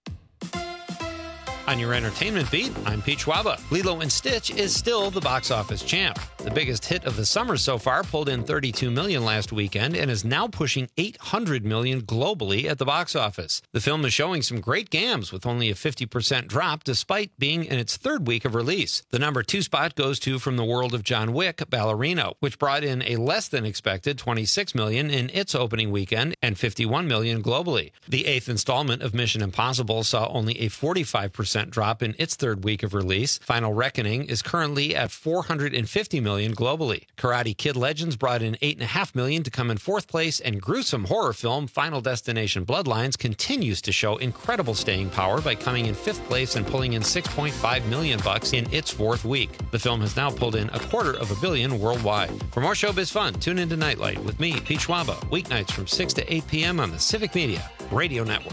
On your entertainment beat, I'm Pete Schwaba. Lilo & Stitch is still the box office champ. The biggest hit of the summer so far pulled in $32 million last weekend and is now pushing $800 million globally at the box office. The film is showing some great gams with only a 50% drop despite being in its 3rd week of release. The number 2 spot goes to From the World of John Wick, Ballerino, which brought in a less than expected $26 million in its opening weekend and $51 million globally. The 8th installment of Mission Impossible saw only a 45% drop in its 3rd week of release. Final Reckoning is currently at $450 million globally. Karate Kid Legends brought in $8.5 million to come in 4th place, and gruesome horror film Final Destination Bloodlines continues to show incredible staying power by coming in 5th place and pulling in $6.5 million in its 4th week. The film has now pulled in $250 million worldwide. For more showbiz fun, tune into Nightlight with me, Pete Schwaba, weeknights from 6 to 8 p.m. on the Civic Media Radio Network.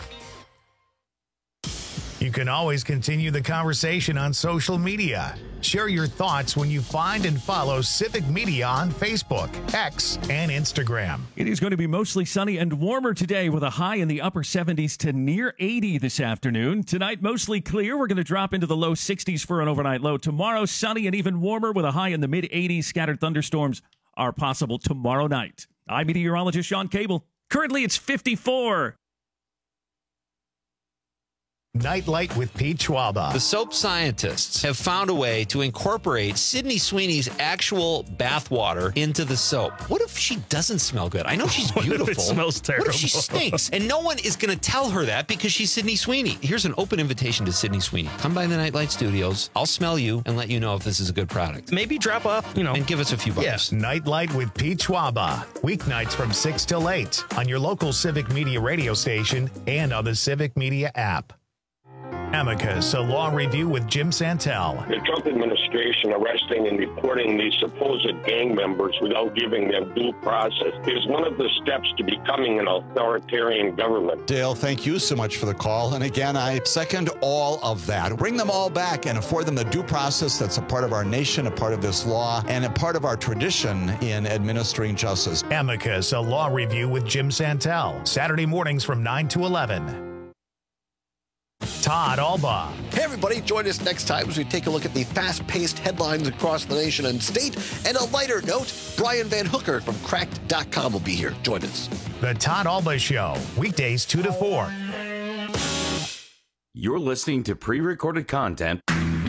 You can always continue the conversation on social media. Share your thoughts when you find and follow Civic Media on Facebook, X, and Instagram. It is going to be mostly sunny and warmer today with a high in the upper 70s to near 80 this afternoon. Tonight, mostly clear. We're going to drop into the low 60s for an overnight low. Tomorrow, sunny and even warmer with a high in the mid-80s. Scattered thunderstorms are possible tomorrow night. I'm meteorologist Sean Cable. Currently, it's 54. Nightlight with Pete Schwaba. The soap scientists have found a way to incorporate Sydney Sweeney's actual bathwater into the soap. What if she doesn't smell good? I know she's beautiful. It smells terrible. What if she stinks? And no one is going to tell her that because she's Sydney Sweeney. Here's an open invitation to Sydney Sweeney. Come by the Nightlight Studios. I'll smell you and let you know if this is a good product. Maybe drop off, and give us a few bucks. Yes. Nightlight with Pete Schwaba. Weeknights from 6 till 8 on your local Civic Media radio station and on the Civic Media app. Amicus, a law review with Jim Santel. The Trump administration arresting and deporting these supposed gang members without giving them due process is one of the steps to becoming an authoritarian government. Dale, thank you so much for the call. And again, I second all of that. Bring them all back and afford them the due process that's a part of our nation, a part of this law, and a part of our tradition in administering justice. Amicus, a law review with Jim Santel. Saturday mornings from 9 to 11. Todd Alba. Hey, everybody, join us next time as we take a look at the fast-paced headlines across the nation and state. And a lighter note, Brian Van Hooker from Cracked.com will be here. Join us. The Todd Alba Show, weekdays 2 to 4. You're listening to pre-recorded content.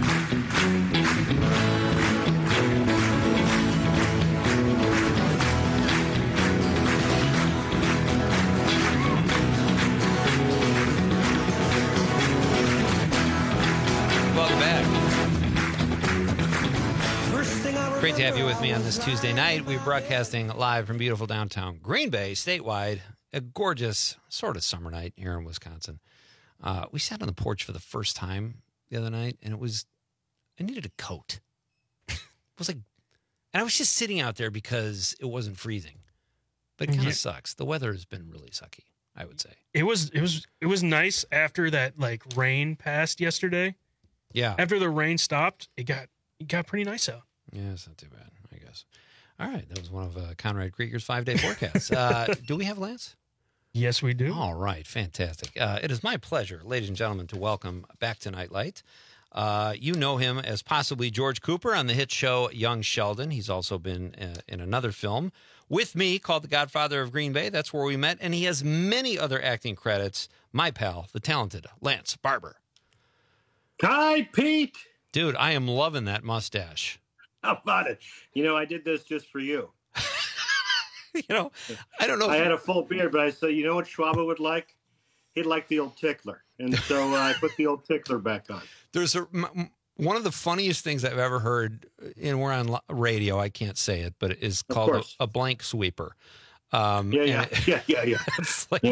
Great to have you with me on this Tuesday night. We're broadcasting live from beautiful downtown Green Bay, statewide. A gorgeous sort of summer night here in Wisconsin. We sat on the porch for the first time the other night, and I needed a coat. It was like, and I was just sitting out there because it wasn't freezing. But it kind of sucks. The weather has been really sucky, I would say. It was nice after that like rain passed yesterday. Yeah. After the rain stopped, it got pretty nice out. Yeah, it's not too bad, I guess. All right, that was one of Conrad Krieger's 5-day forecasts. Do we have Lance? Yes, we do. All right, fantastic. It is my pleasure, ladies and gentlemen, to welcome back to Nightlight. You know him as possibly George Cooper on the hit show Young Sheldon. He's also been in another film with me called The Godfather of Green Bay. That's where we met. And he has many other acting credits. My pal, the talented Lance Barber. Hi, Pete. Dude, I am loving that mustache. How about it? You know, I did this just for you. I don't know. I had a full beard, but I said, you know what Schwaba would like? He'd like the old tickler. And so I put the old tickler back on. There's one of the funniest things I've ever heard, and we're on radio, I can't say it, but it is called a blank sweeper. Yeah. It's like,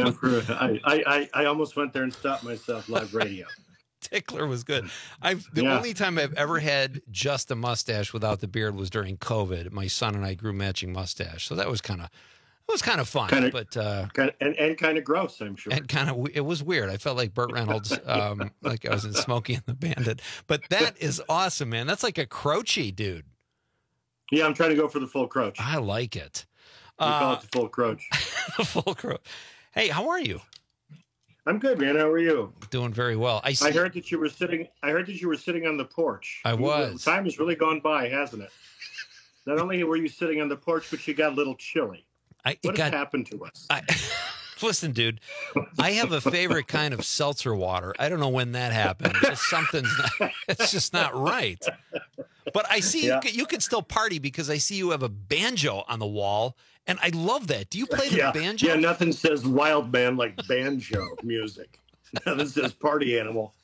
I almost went there and stopped myself live radio. Tickler was good. The only time I've ever had just a mustache without the beard was during COVID. My son and I grew matching mustache, so that was kind of fun, but kind of gross, I'm sure. And it was weird. I felt like Burt Reynolds, like I was in Smokey and the Bandit. But that is awesome, man. That's like a Croachy, dude. Yeah, I'm trying to go for the full Croach. I like it. We call it the full Croach. The full Croach. Hey, how are you? I'm good, man. How are you? Doing very well. I heard that you were sitting on the porch. I was. Time has really gone by, hasn't it? Not only were you sitting on the porch, but you got a little chilly. What has happened to us? Listen, dude, I have a favorite kind of seltzer water. I don't know when that happened. It's just not right. But I see you can still party because I see you have a banjo on the wall. And I love that. Do you play the banjo? Yeah, nothing says wild man like banjo music. Nothing says party animal.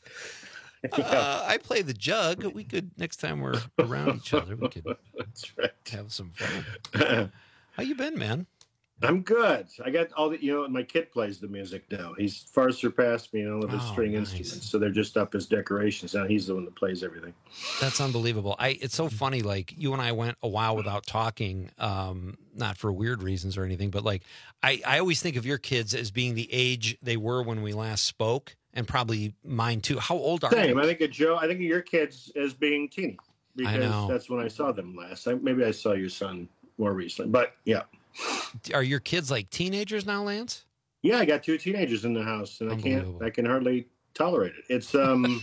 I play the jug. We could, next time we're around each other, we could have some fun. How you been, man? I'm good. I got all the, my kid plays the music now. He's far surpassed me in all of his string instruments. So they're just up as decorations. Now he's the one that plays everything. That's unbelievable. It's so funny. Like you and I went a while without talking, not for weird reasons or anything, but like, I always think of your kids as being the age they were when we last spoke, and probably mine too. How old are Same. they? I think of your kids as being teeny because that's when I saw them last. Maybe I saw your son more recently, but yeah. Are your kids like teenagers now, Lance? Yeah, I got 2 teenagers in the house, and I can hardly tolerate it. It's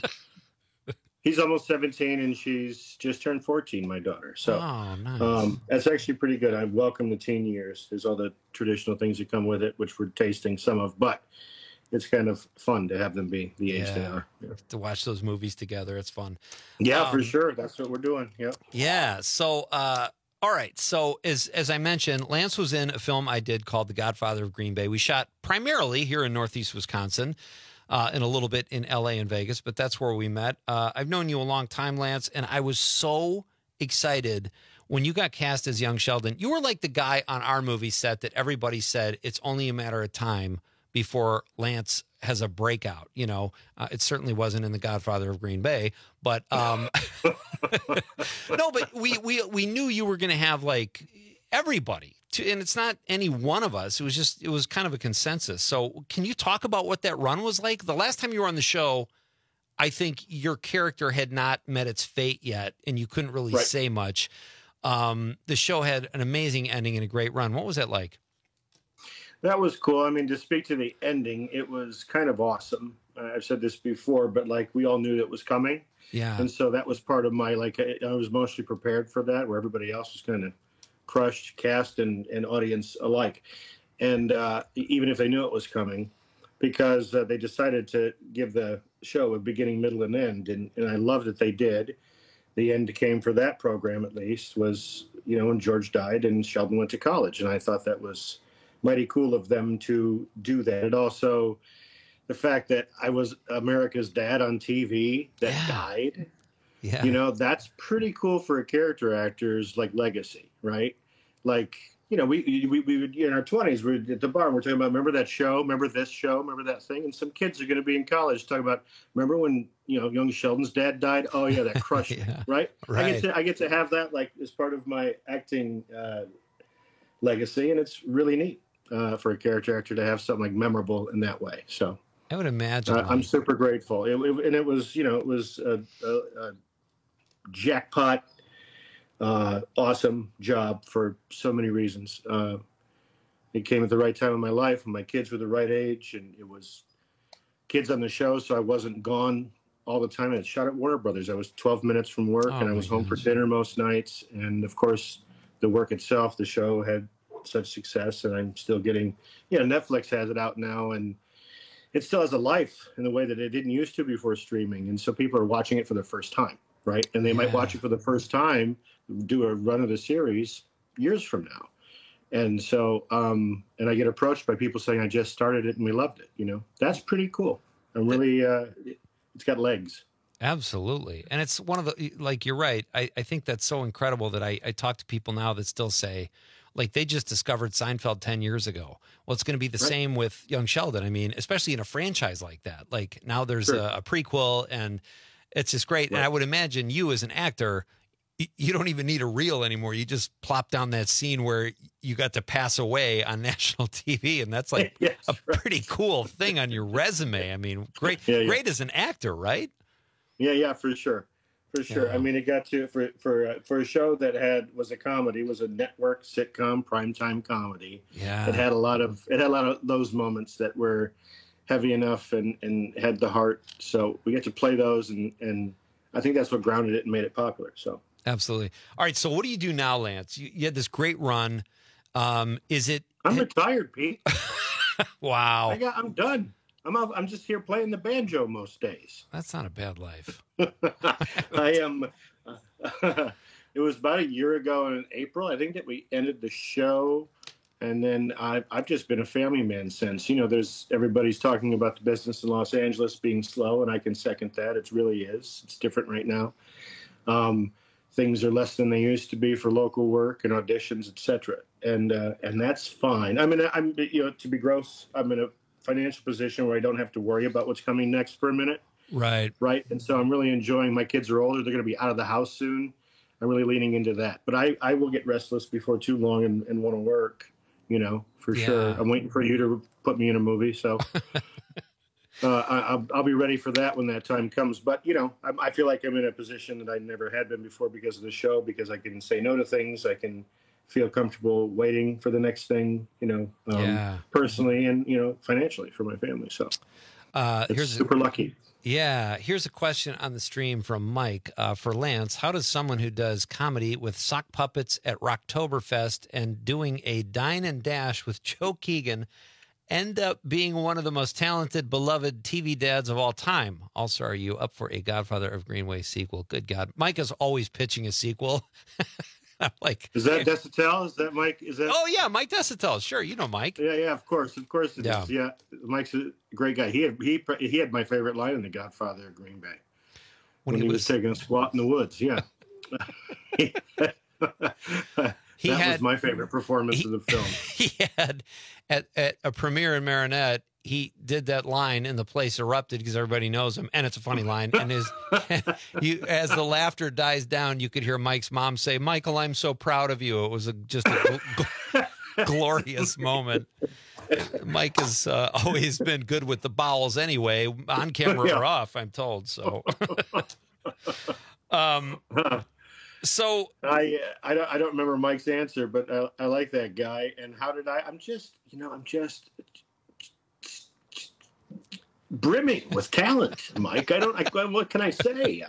he's almost 17, and she's just turned 14, my daughter. So nice. That's actually pretty good. I welcome the teen years. There's all the traditional things that come with it, which we're tasting some of, but it's kind of fun to have them be the age they are. Yeah. To watch those movies together, it's fun. Yeah, for sure. That's what we're doing. Yep. Yeah. So, all right. So as I mentioned, Lance was in a film I did called The Godfather of Green Bay. We shot primarily here in Northeast Wisconsin, and a little bit in LA and Vegas, but that's where we met. I've known you a long time, Lance, and I was so excited when you got cast as Young Sheldon. You were like the guy on our movie set that everybody said it's only a matter of time before Lance has a breakout. You know, it certainly wasn't in The Godfather of Green Bay, but no, but we knew you were going to have like everybody. And it's not any one of us. It was kind of a consensus. So can you talk about what that run was like? The last time you were on the show, I think your character had not met its fate yet, and you couldn't really say much. The show had an amazing ending and a great run. What was that like? That was cool. I mean, to speak to the ending, it was kind of awesome. I've said this before, but like we all knew that was coming. Yeah. And so that was part of my, like, I was mostly prepared for that, where everybody else was kind of crushed, cast and audience alike. And even if they knew it was coming, because they decided to give the show a beginning, middle, and end. And I love that they did. The end came for that program, at least, was, you know, when George died and Sheldon went to college. And I thought that was mighty cool of them to do that. And also the fact that I was America's dad on TV that died. Yeah. You know, that's pretty cool for a character actor's like legacy, right? Like, you know, we would, in our 20s, we're at the bar and we're talking about, remember that show, remember this show, remember that thing? And some kids are going to be in college talking about, remember when, you know, young Sheldon's dad died? Oh yeah, that crushed me, right? I get to have that like as part of my acting legacy, and it's really neat for a character actor to have something like memorable in that way. So I would imagine. I'm super grateful. It was, you know, it was a jackpot, awesome job for so many reasons. It came at the right time in my life when my kids were the right age, and it was kids on the show, so I wasn't gone all the time. I shot at Warner Brothers. I was 12 minutes from work, and I was home for dinner most nights. And of course, the work itself, the show had such success, and I'm still getting, you know, Netflix has it out now, and it still has a life in the way that it didn't used to before streaming. And so people are watching it for the first time, right? And they might watch it for the first time, do a run of the series years from now. And so, and I get approached by people saying, I just started it and we loved it. You know, that's pretty cool. I'm really, it's got legs. Absolutely. And it's one of the, like, you're right. I think that's so incredible that I talk to people now that still say, like, they just discovered Seinfeld 10 years ago. Well, it's going to be the same with Young Sheldon. I mean, especially in a franchise like that. Like, now there's a prequel, and it's just great. And I would imagine you as an actor, you don't even need a reel anymore. You just plop down that scene where you got to pass away on national TV, and that's like a pretty cool thing on your resume. I mean, great as an actor, right? Yeah, for sure. For sure. Yeah. I mean, it got to for a show that was a comedy, was a network sitcom, primetime comedy. Yeah. It had a lot of those moments that were heavy enough and had the heart. So we get to play those, and I think that's what grounded it and made it popular. So absolutely. All right. So what do you do now, Lance? You had this great run. Is it? I'm retired, Pete. Wow. I'm done. I'm just here playing the banjo most days. That's not a bad life. I am. It was about a year ago in April, I think, that we ended the show, and then I've just been a family man since. You know, everybody's talking about the business in Los Angeles being slow, and I can second that. It really is. It's different right now. Things are less than they used to be for local work and auditions, etc. And that's fine. I mean, to be gross, I'm in a financial position where I don't have to worry about what's coming next for a minute. Right. And so I'm really enjoying, my kids are older. They're going to be out of the house soon. I'm really leaning into that. But I will get restless before too long and want to work, you know, for sure. I'm waiting for you to put me in a movie. So I'll be ready for that when that time comes. But, you know, I feel like I'm in a position that I never had been before because of the show, because I can say no to things. I can feel comfortable waiting for the next thing, you know, personally and, you know, financially for my family. So here's super lucky. Yeah. Here's a question on the stream from Mike for Lance. How does someone who does comedy with sock puppets at Rocktoberfest and doing a dine and dash with Joe Keegan end up being one of the most talented, beloved TV dads of all time? Also, are you up for a Godfather of Greenway sequel? Good God. Mike is always pitching a sequel. I'm like, is that Desitel? Is that Mike? Is that? Oh yeah, Mike Desitel. Sure, you know Mike. Yeah, of course it is. Yeah, Mike's a great guy. He had my favorite line in The Godfather of Green Bay when he was taking a squat in the woods. Yeah, that was my favorite performance of the film. He had at a premiere in Marinette. he did that line and the place erupted because everybody knows him, and it's a funny line. And as the laughter dies down, you could hear Mike's mom say, "Michael, I'm so proud of you." It was just a glorious moment. Mike has always been good with the bowels anyway, on camera or off, I'm told. So, so I don't remember Mike's answer, but I like that guy. And how did I'm just brimming with talent, Mike. What can I say?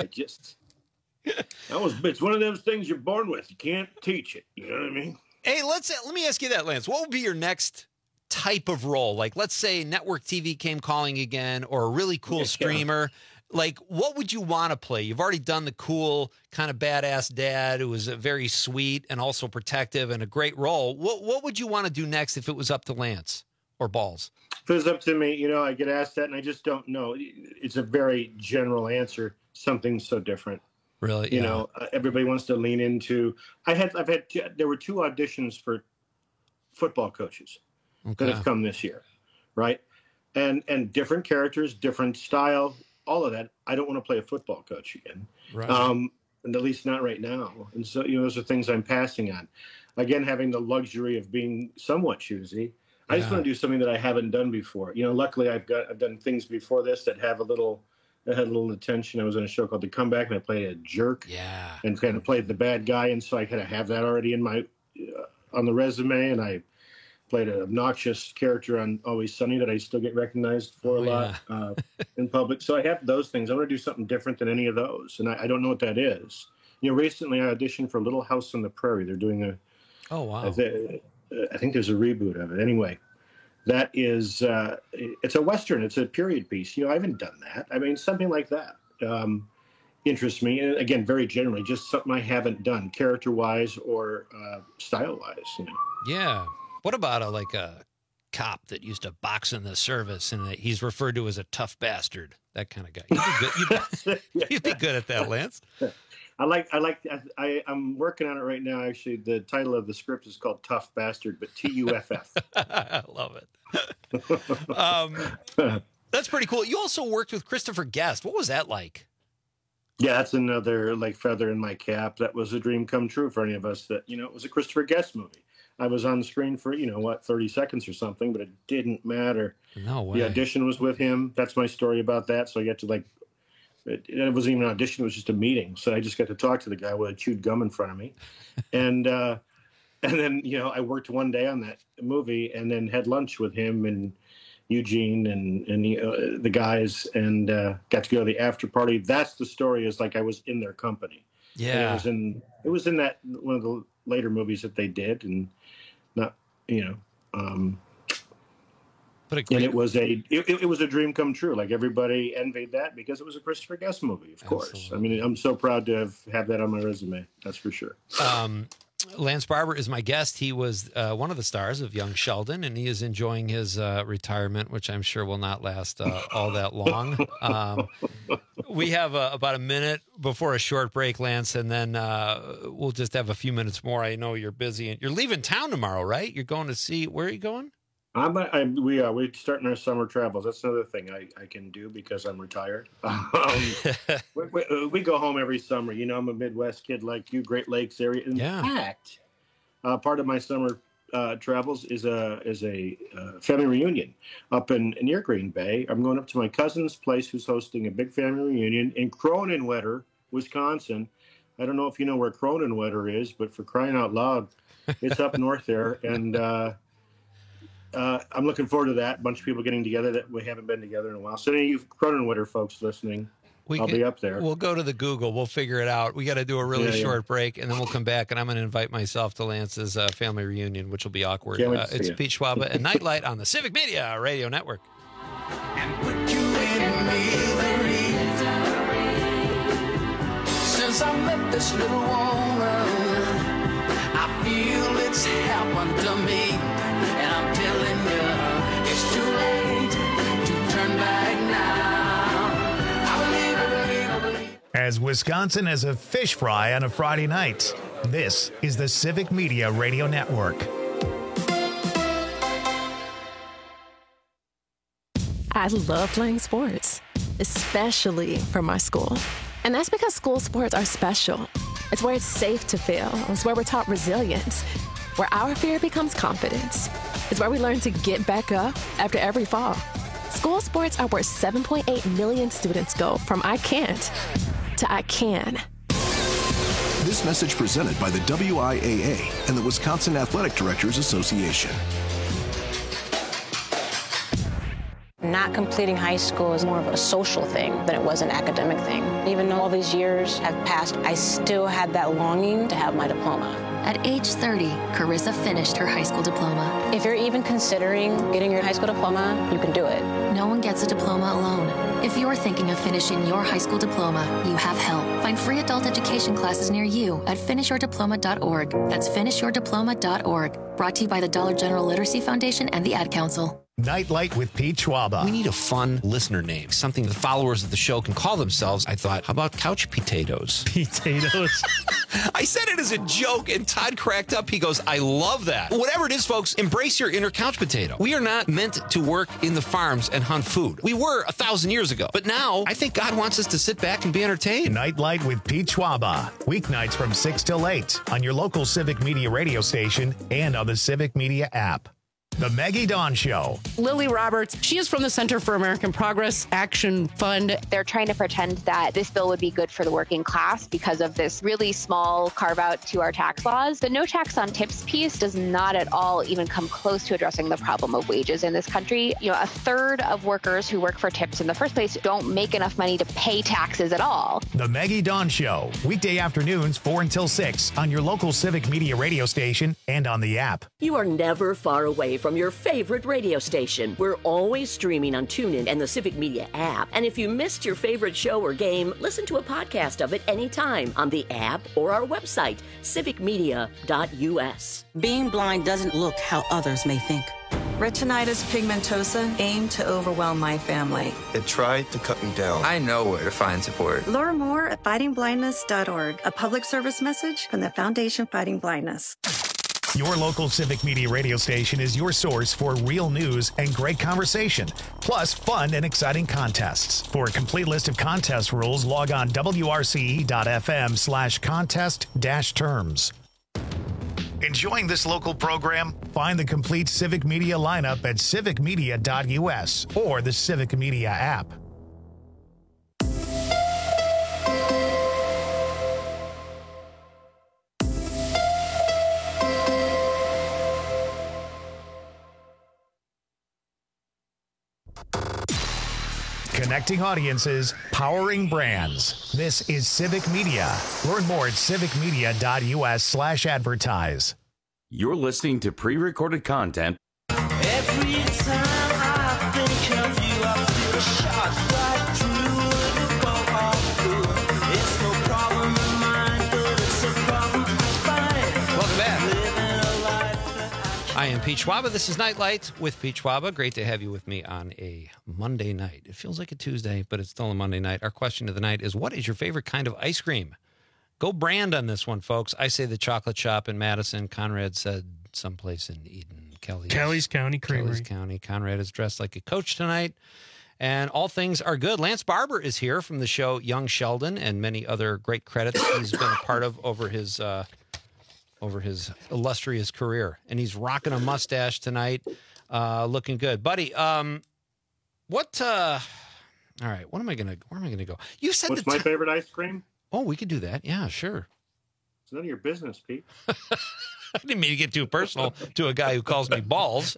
It's one of those things you're born with. You can't teach it. You know what I mean? Hey, let me ask you that, Lance. What would be your next type of role? Like, let's say network TV came calling again, or a really cool streamer. Like, what would you want to play? You've already done the cool kind of badass dad who was very sweet and also protective and a great role. What would you want to do next if it was up to Lance or Balls? If it was up to me, I get asked that and I just don't know. It's a very general answer. Something so different. Really? Everybody wants to lean into. There were 2 auditions for football coaches that have come this year, right? And different characters, different style, all of that. I don't want to play a football coach again, right. And at least not right now. And so, those are things I'm passing on. Again, having the luxury of being somewhat choosy. I just want to do something that I haven't done before. Luckily I've done things before this that had a little attention. I was on a show called The Comeback, and I played a jerk. Yeah. And kind of played the bad guy, and so I kind of have that already in my on the resume. And I played an obnoxious character on Always Sunny that I still get recognized for a lot in public. So I have those things. I want to do something different than any of those, and I don't know what that is. Recently I auditioned for Little House on the Prairie. They're doing a. Oh wow. I think there's a reboot of it. Anyway, that is it's a Western. It's a period piece. I haven't done that. I mean, something like that interests me. And again, very generally, just something I haven't done, character-wise or style-wise. Yeah. What about a cop that used to box in the service and he's referred to as a tough bastard? That kind of guy. You'd be good at that, Lance. I'm working on it right now. Actually, the title of the script is called Tough Bastard, but TUFF. I love it. That's pretty cool. You also worked with Christopher Guest. What was that like? Yeah, that's another feather in my cap. That was a dream come true for any of us. That it was a Christopher Guest movie. I was on the screen for 30 seconds or something, but it didn't matter. No way. The audition was with him. That's my story about that. So I get to it wasn't even an audition. It was just a meeting. So I just got to talk to the guy with a chewed gum in front of me. And then, I worked one day on that movie and then had lunch with him and Eugene and the guys and got to go to the after party. That's the story, is I was in their company. Yeah. And it was in that one of the later movies that they did, and not, and it was a dream come true. Everybody envied that because it was a Christopher Guest movie, of course. Absolutely. I mean, I'm so proud to have that on my resume. That's for sure. Lance Barber is my guest. He was one of the stars of Young Sheldon, and he is enjoying his retirement, which I'm sure will not last all that long. We have about a minute before a short break, Lance, and then we'll just have a few minutes more. I know you're busy, and you're leaving town tomorrow, right? You're going to see, where are you going? We're starting our summer travels. That's another thing I can do because I'm retired. We go home every summer. I'm a Midwest kid like you, Great Lakes area. In fact, part of my summer travels is a family reunion up near Green Bay. I'm going up to my cousin's place, who's hosting a big family reunion in Cronenwetter, Wisconsin. I don't know if you know where Cronenwetter is, but for crying out loud, it's up north there. And I'm looking forward to that. A bunch of people getting together that we haven't been together in a while. So any of you Cronenwetter folks listening, I'll be up there. We'll go to the Google. We'll figure it out. We got to do a really short break, and then we'll come back, and I'm going to invite myself to Lance's family reunion, which will be awkward. It's Pete Schwaba and Nightlight on the Civic Media Radio Network. And put you in misery. Since I met this little woman, I feel it's happened to me. And I'm telling you, it's too late to turn back now. I believe. As Wisconsin is a fish fry on a Friday night, this is the Civic Media Radio Network. I love playing sports, especially for my school. And that's because school sports are special. It's where it's safe to fail. It's where we're taught resilience, where our fear becomes confidence. It's where we learn to get back up after every fall. School sports are where 7.8 million students go from I can't to I can. This message presented by the WIAA and the Wisconsin Athletic Directors Association. Not completing high school is more of a social thing than it was an academic thing. Even though all these years have passed, I still had that longing to have my diploma. At age 30, Carissa finished her high school diploma. If you're even considering getting your high school diploma, you can do it. No one gets a diploma alone. If you're thinking of finishing your high school diploma, you have help. Find free adult education classes near you at finishyourdiploma.org. That's finishyourdiploma.org. Brought to you by the Dollar General Literacy Foundation and the Ad Council. Nightlight with Pete Schwaba. We need a fun listener name, something the followers of the show can call themselves. I thought, how about couch potatoes? Potatoes. I said it as a joke, and Todd cracked up. He goes, I love that. Whatever it is, folks, embrace your inner couch potato. We are not meant to work in the farms and hunt food. We were 1,000 years ago. But now, I think God wants us to sit back and be entertained. Nightlight with Pete Schwaba. Weeknights from 6 till 8 on your local Civic Media radio station and on the Civic Media app. The Maggie Dawn Show. Lily Roberts, she is from the Center for American Progress Action Fund. They're trying to pretend that this bill would be good for the working class because of this really small carve out to our tax laws. The no tax on tips piece does not at all even come close to addressing the problem of wages in this country. You know, a third of workers who work for tips in the first place don't make enough money to pay taxes at all. The Maggie Dawn Show. Weekday afternoons 4 until 6 on your local Civic Media radio station and on the app. You are never far away from your favorite radio station. We're always streaming on TuneIn and the Civic Media app. And if you missed your favorite show or game, listen to a podcast of it anytime on the app or our website, civicmedia.us. Being blind doesn't look how others may think. Retinitis pigmentosa aimed to overwhelm my family. It tried to cut me down. I know where to find support. Learn more at fightingblindness.org, a public service message from the Foundation Fighting Blindness. Your local Civic Media radio station is your source for real news and great conversation, plus fun and exciting contests. For a complete list of contest rules, log on wrce.fm/contest-terms. Enjoying this local program? Find the complete Civic Media lineup at civicmedia.us or the Civic Media app. Connecting audiences, powering brands. This is Civic Media. Learn more at civicmedia.us/advertise. You're listening to pre-recorded content. Every time I think of you, I feel a shot right through the bow of blue. It's no problem of mine, but it's a problem I find. Welcome back. Living a life that I am Pete Schwaba. This is Nightlight with Pete Schwaba. Great to have you with me on a Monday night. It feels like a Tuesday, but it's still a Monday night. Our question of the night is, what is your favorite kind of ice cream? Go brand on this one, folks. I say the chocolate shop in Madison. Conrad said someplace in Eden. Kelly's County Creamery. Kelly's County. Conrad is dressed like a coach tonight. And all things are good. Lance Barber is here from the show Young Sheldon and many other great credits he's been a part of over his illustrious career. And he's rocking a mustache tonight, looking good. Buddy, all right, where am I going to go? You said what's my favorite ice cream? Oh, we could do that. Yeah, sure. It's none of your business, Pete. I didn't mean to get too personal to a guy who calls me balls.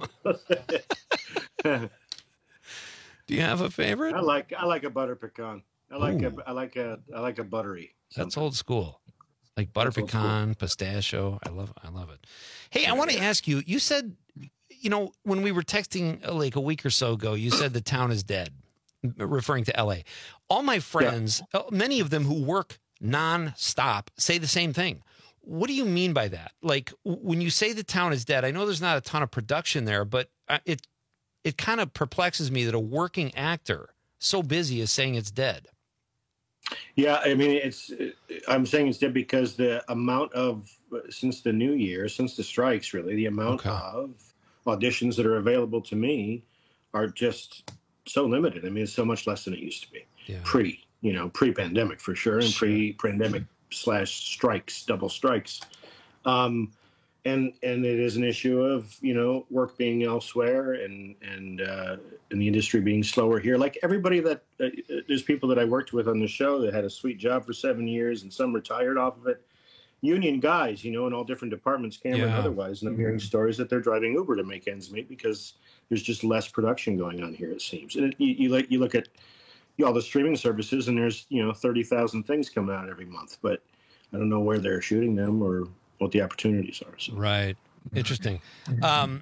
Do you have a favorite? I like a butter pecan. I like a buttery. That's old school. Like butter pecan, pistachio. I love it. Hey, I want to ask you, you said, when we were texting like a week or so ago, you said the town is dead, referring to LA. All my friends, many of them who work nonstop, say the same thing. What do you mean by that? Like when you say the town is dead, I know there's not a ton of production there, but it kind of perplexes me that a working actor so busy is saying it's dead. Yeah, I mean, I'm saying it's dead because the amount of, since the new year, since the strikes, really, the amount of auditions that are available to me are just so limited. I mean, it's so much less than it used to be pre-pandemic for sure, and pre-pandemic / double strikes. And it is an issue of, work being elsewhere and the industry being slower here. Like everybody that there's people that I worked with on the show that had a sweet job for 7 years and some retired off of it. Union guys, in all different departments, camera and otherwise. And I'm hearing stories that they're driving Uber to make ends meet because there's just less production going on here, it seems. And you look at all the streaming services and there's, 30,000 things coming out every month, but I don't know where they're shooting them or what the opportunities are. So. Right. Interesting. How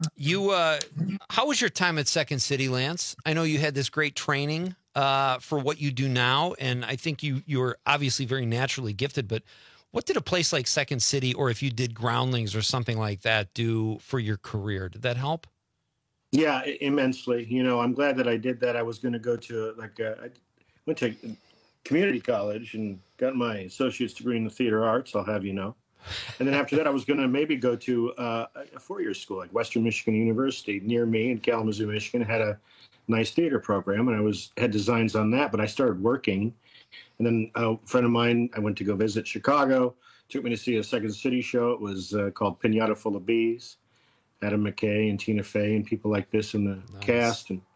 was your time at Second City, Lance? I know you had this great training for what you do now, and I think you're obviously very naturally gifted, but what did a place like Second City, or if you did Groundlings or something like that, do for your career? Did that help? Yeah, immensely. I'm glad that I did that. I was going to go to I went to community college and got my associate's degree in the theater arts, I'll have you know. And then after that, I was going to maybe go to a four-year school, like Western Michigan University, near me in Kalamazoo, Michigan, had a nice theater program, and I had designs on that. But I started working, and then a friend of mine, I went to go visit Chicago, took me to see a Second City show. It was called Pinata Full of Bees. Adam McKay and Tina Fey and people like this in the cast, and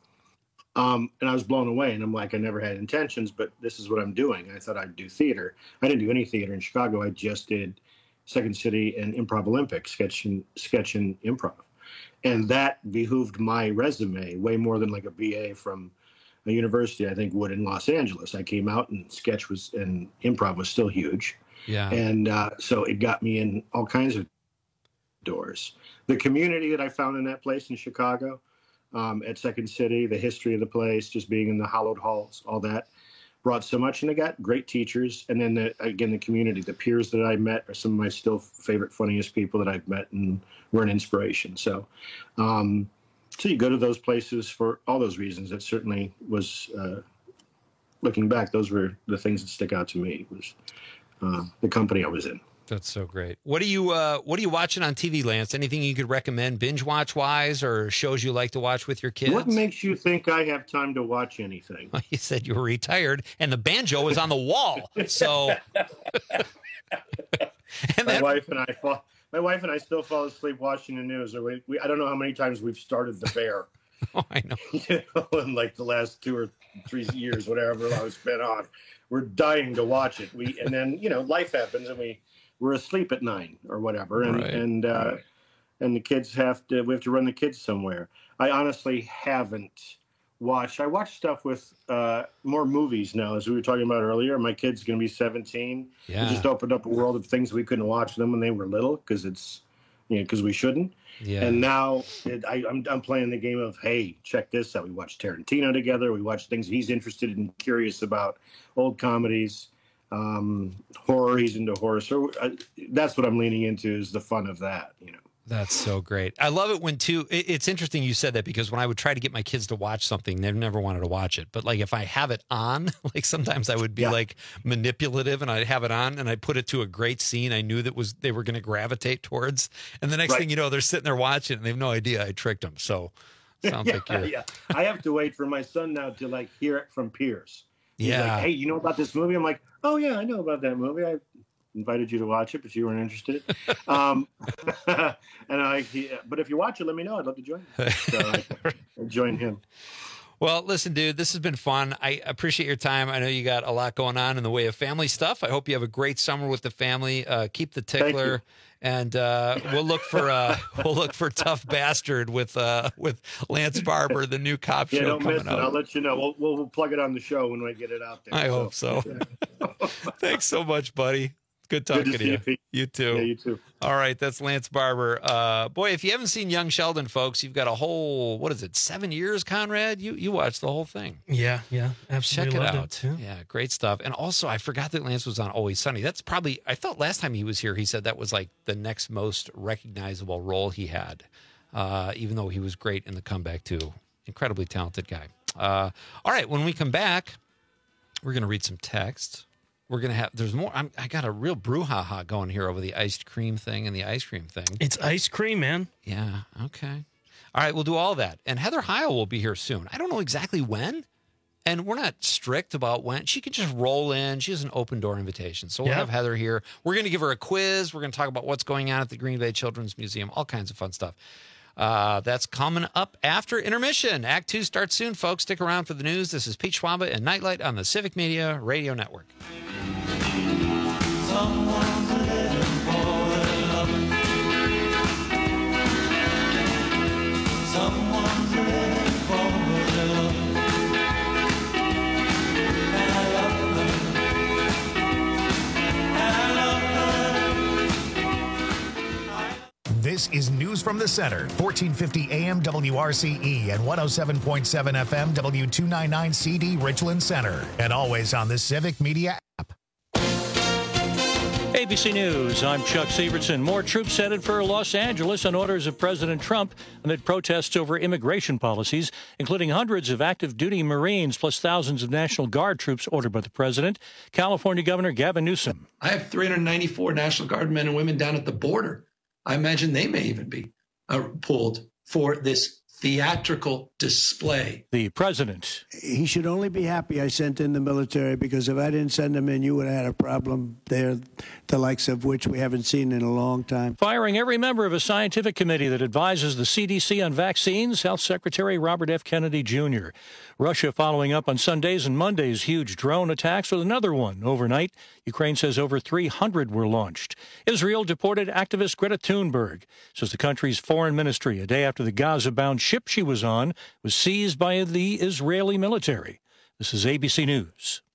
I was blown away. And I'm like, I never had intentions, but this is what I'm doing. I thought I'd do theater. I didn't do any theater in Chicago. I just did Second City and Improv Olympics, sketch and improv. And that behooved my resume way more than like a BA from a university, I think, would in Los Angeles. I came out and and improv was still huge. Yeah. And so it got me in all kinds of doors. The community that I found in that place in Chicago, at Second City, the history of the place, just being in the hallowed halls, all that, brought so much. And I got great teachers. And then, the community, the peers that I met are some of my still favorite, funniest people that I've met and were an inspiration. So you go to those places for all those reasons. It certainly was, looking back, those were the things that stick out to me, was the company I was in. That's so great. What are you watching on TV, Lance? Anything you could recommend binge watch wise, or shows you like to watch with your kids? What makes you think I have time to watch anything? Well, you said you were retired and the banjo is on the wall. So my wife and I still fall asleep watching the news. Or I don't know how many times we've started The Bear. Oh, I know. In like the last 2 or 3 years, whatever it's been on. We're dying to watch it. And then, life happens and we're asleep at 9 or whatever, and the kids we have to run the kids somewhere. I honestly haven't watched. I watch stuff with more movies now, as we were talking about earlier. My kid's going to be 17. Yeah. It just opened up a world of things we couldn't watch them when they were little because because we shouldn't. Yeah. And now I'm playing the game of, hey, check this out. We watch Tarantino together. We watch things he's interested and curious about, old comedies. Horror, he's into horror, so that's what I'm leaning into, is the fun of that. That's so great. I love it when it's interesting you said that, because when I would try to get my kids to watch something, they never wanted to watch it. But like if I have it on, like sometimes I would be like manipulative and I'd have it on and I put it to a great scene I knew they were going to gravitate towards, and the next thing you know, they're sitting there watching it and they have no idea I tricked them. So sounds like you're... Yeah. I have to wait for my son now to hear it from peers. He's like, hey, you know about this movie? I'm like, oh yeah, I know about that movie. I invited you to watch it, but you weren't interested. But if you watch it, let me know. I'd love to join you. So I join him. Well, listen, dude, this has been fun. I appreciate your time. I know you got a lot going on in the way of family stuff. I hope you have a great summer with the family. Keep the tickler. And we'll look for Tough Bastard with Lance Barber, the new cop show don't coming miss it. out. I'll let you know. We'll plug it on the show when we get it out there. I hope so. Thanks so much, buddy. Good talking to you. Pete. You too. Yeah, you too. All right, that's Lance Barber. Boy, if you haven't seen Young Sheldon, folks, you've got a whole 7 years, Conrad? You watched the whole thing. Yeah, absolutely. Check it loved out. Yeah, great stuff. And also, I forgot that Lance was on Always Sunny. That's probably, I thought last time he was here, he said that was like the next most recognizable role he had, even though he was great in The Comeback too. Incredibly talented guy. All right, when we come back, we're going to read some text. We're going to have, there's more. I got a real brouhaha going here over the iced cream thing and the ice cream thing. It's ice cream, man. Yeah. Okay. All right, we'll do all that. And Heather Heil will be here soon. I don't know exactly when, and we're not strict about when. She can just roll in. She has an open door invitation. So we'll have Heather here. We're going to give her a quiz. We're going to talk about what's going on at the Green Bay Children's Museum, all kinds of fun stuff. That's coming up after intermission. Act 2 starts soon, folks. Stick around for the news. This is Pete Schwaba and Nightlight on the Civic Media Radio Network. Someone's living for their love. Someone's living for their love. And I love them. And I love them. This is News from the Center, 1450 AM WRCE and 107.7 FM W299 CD Richland Center, and always on the Civic Media app. ABC News, I'm Chuck Severson. More troops headed for Los Angeles on orders of President Trump amid protests over immigration policies, including hundreds of active duty Marines plus thousands of National Guard troops ordered by the president. California Governor Gavin Newsom. I have 394 National Guard men and women down at the border. I imagine they may even be pulled for this theatrical display. The president. He should only be happy I sent in the military, because if I didn't send them in, you would have had a problem there, the likes of which we haven't seen in a long time. Firing every member of a scientific committee that advises the CDC on vaccines, Health Secretary Robert F. Kennedy Jr. Russia following up on Sunday's and Monday's huge drone attacks with another one overnight. Ukraine says over 300 were launched. Israel deported activist Greta Thunberg, says the country's foreign ministry, a day after the Gaza-bound ship she was on was seized by the Israeli military. This is ABC News.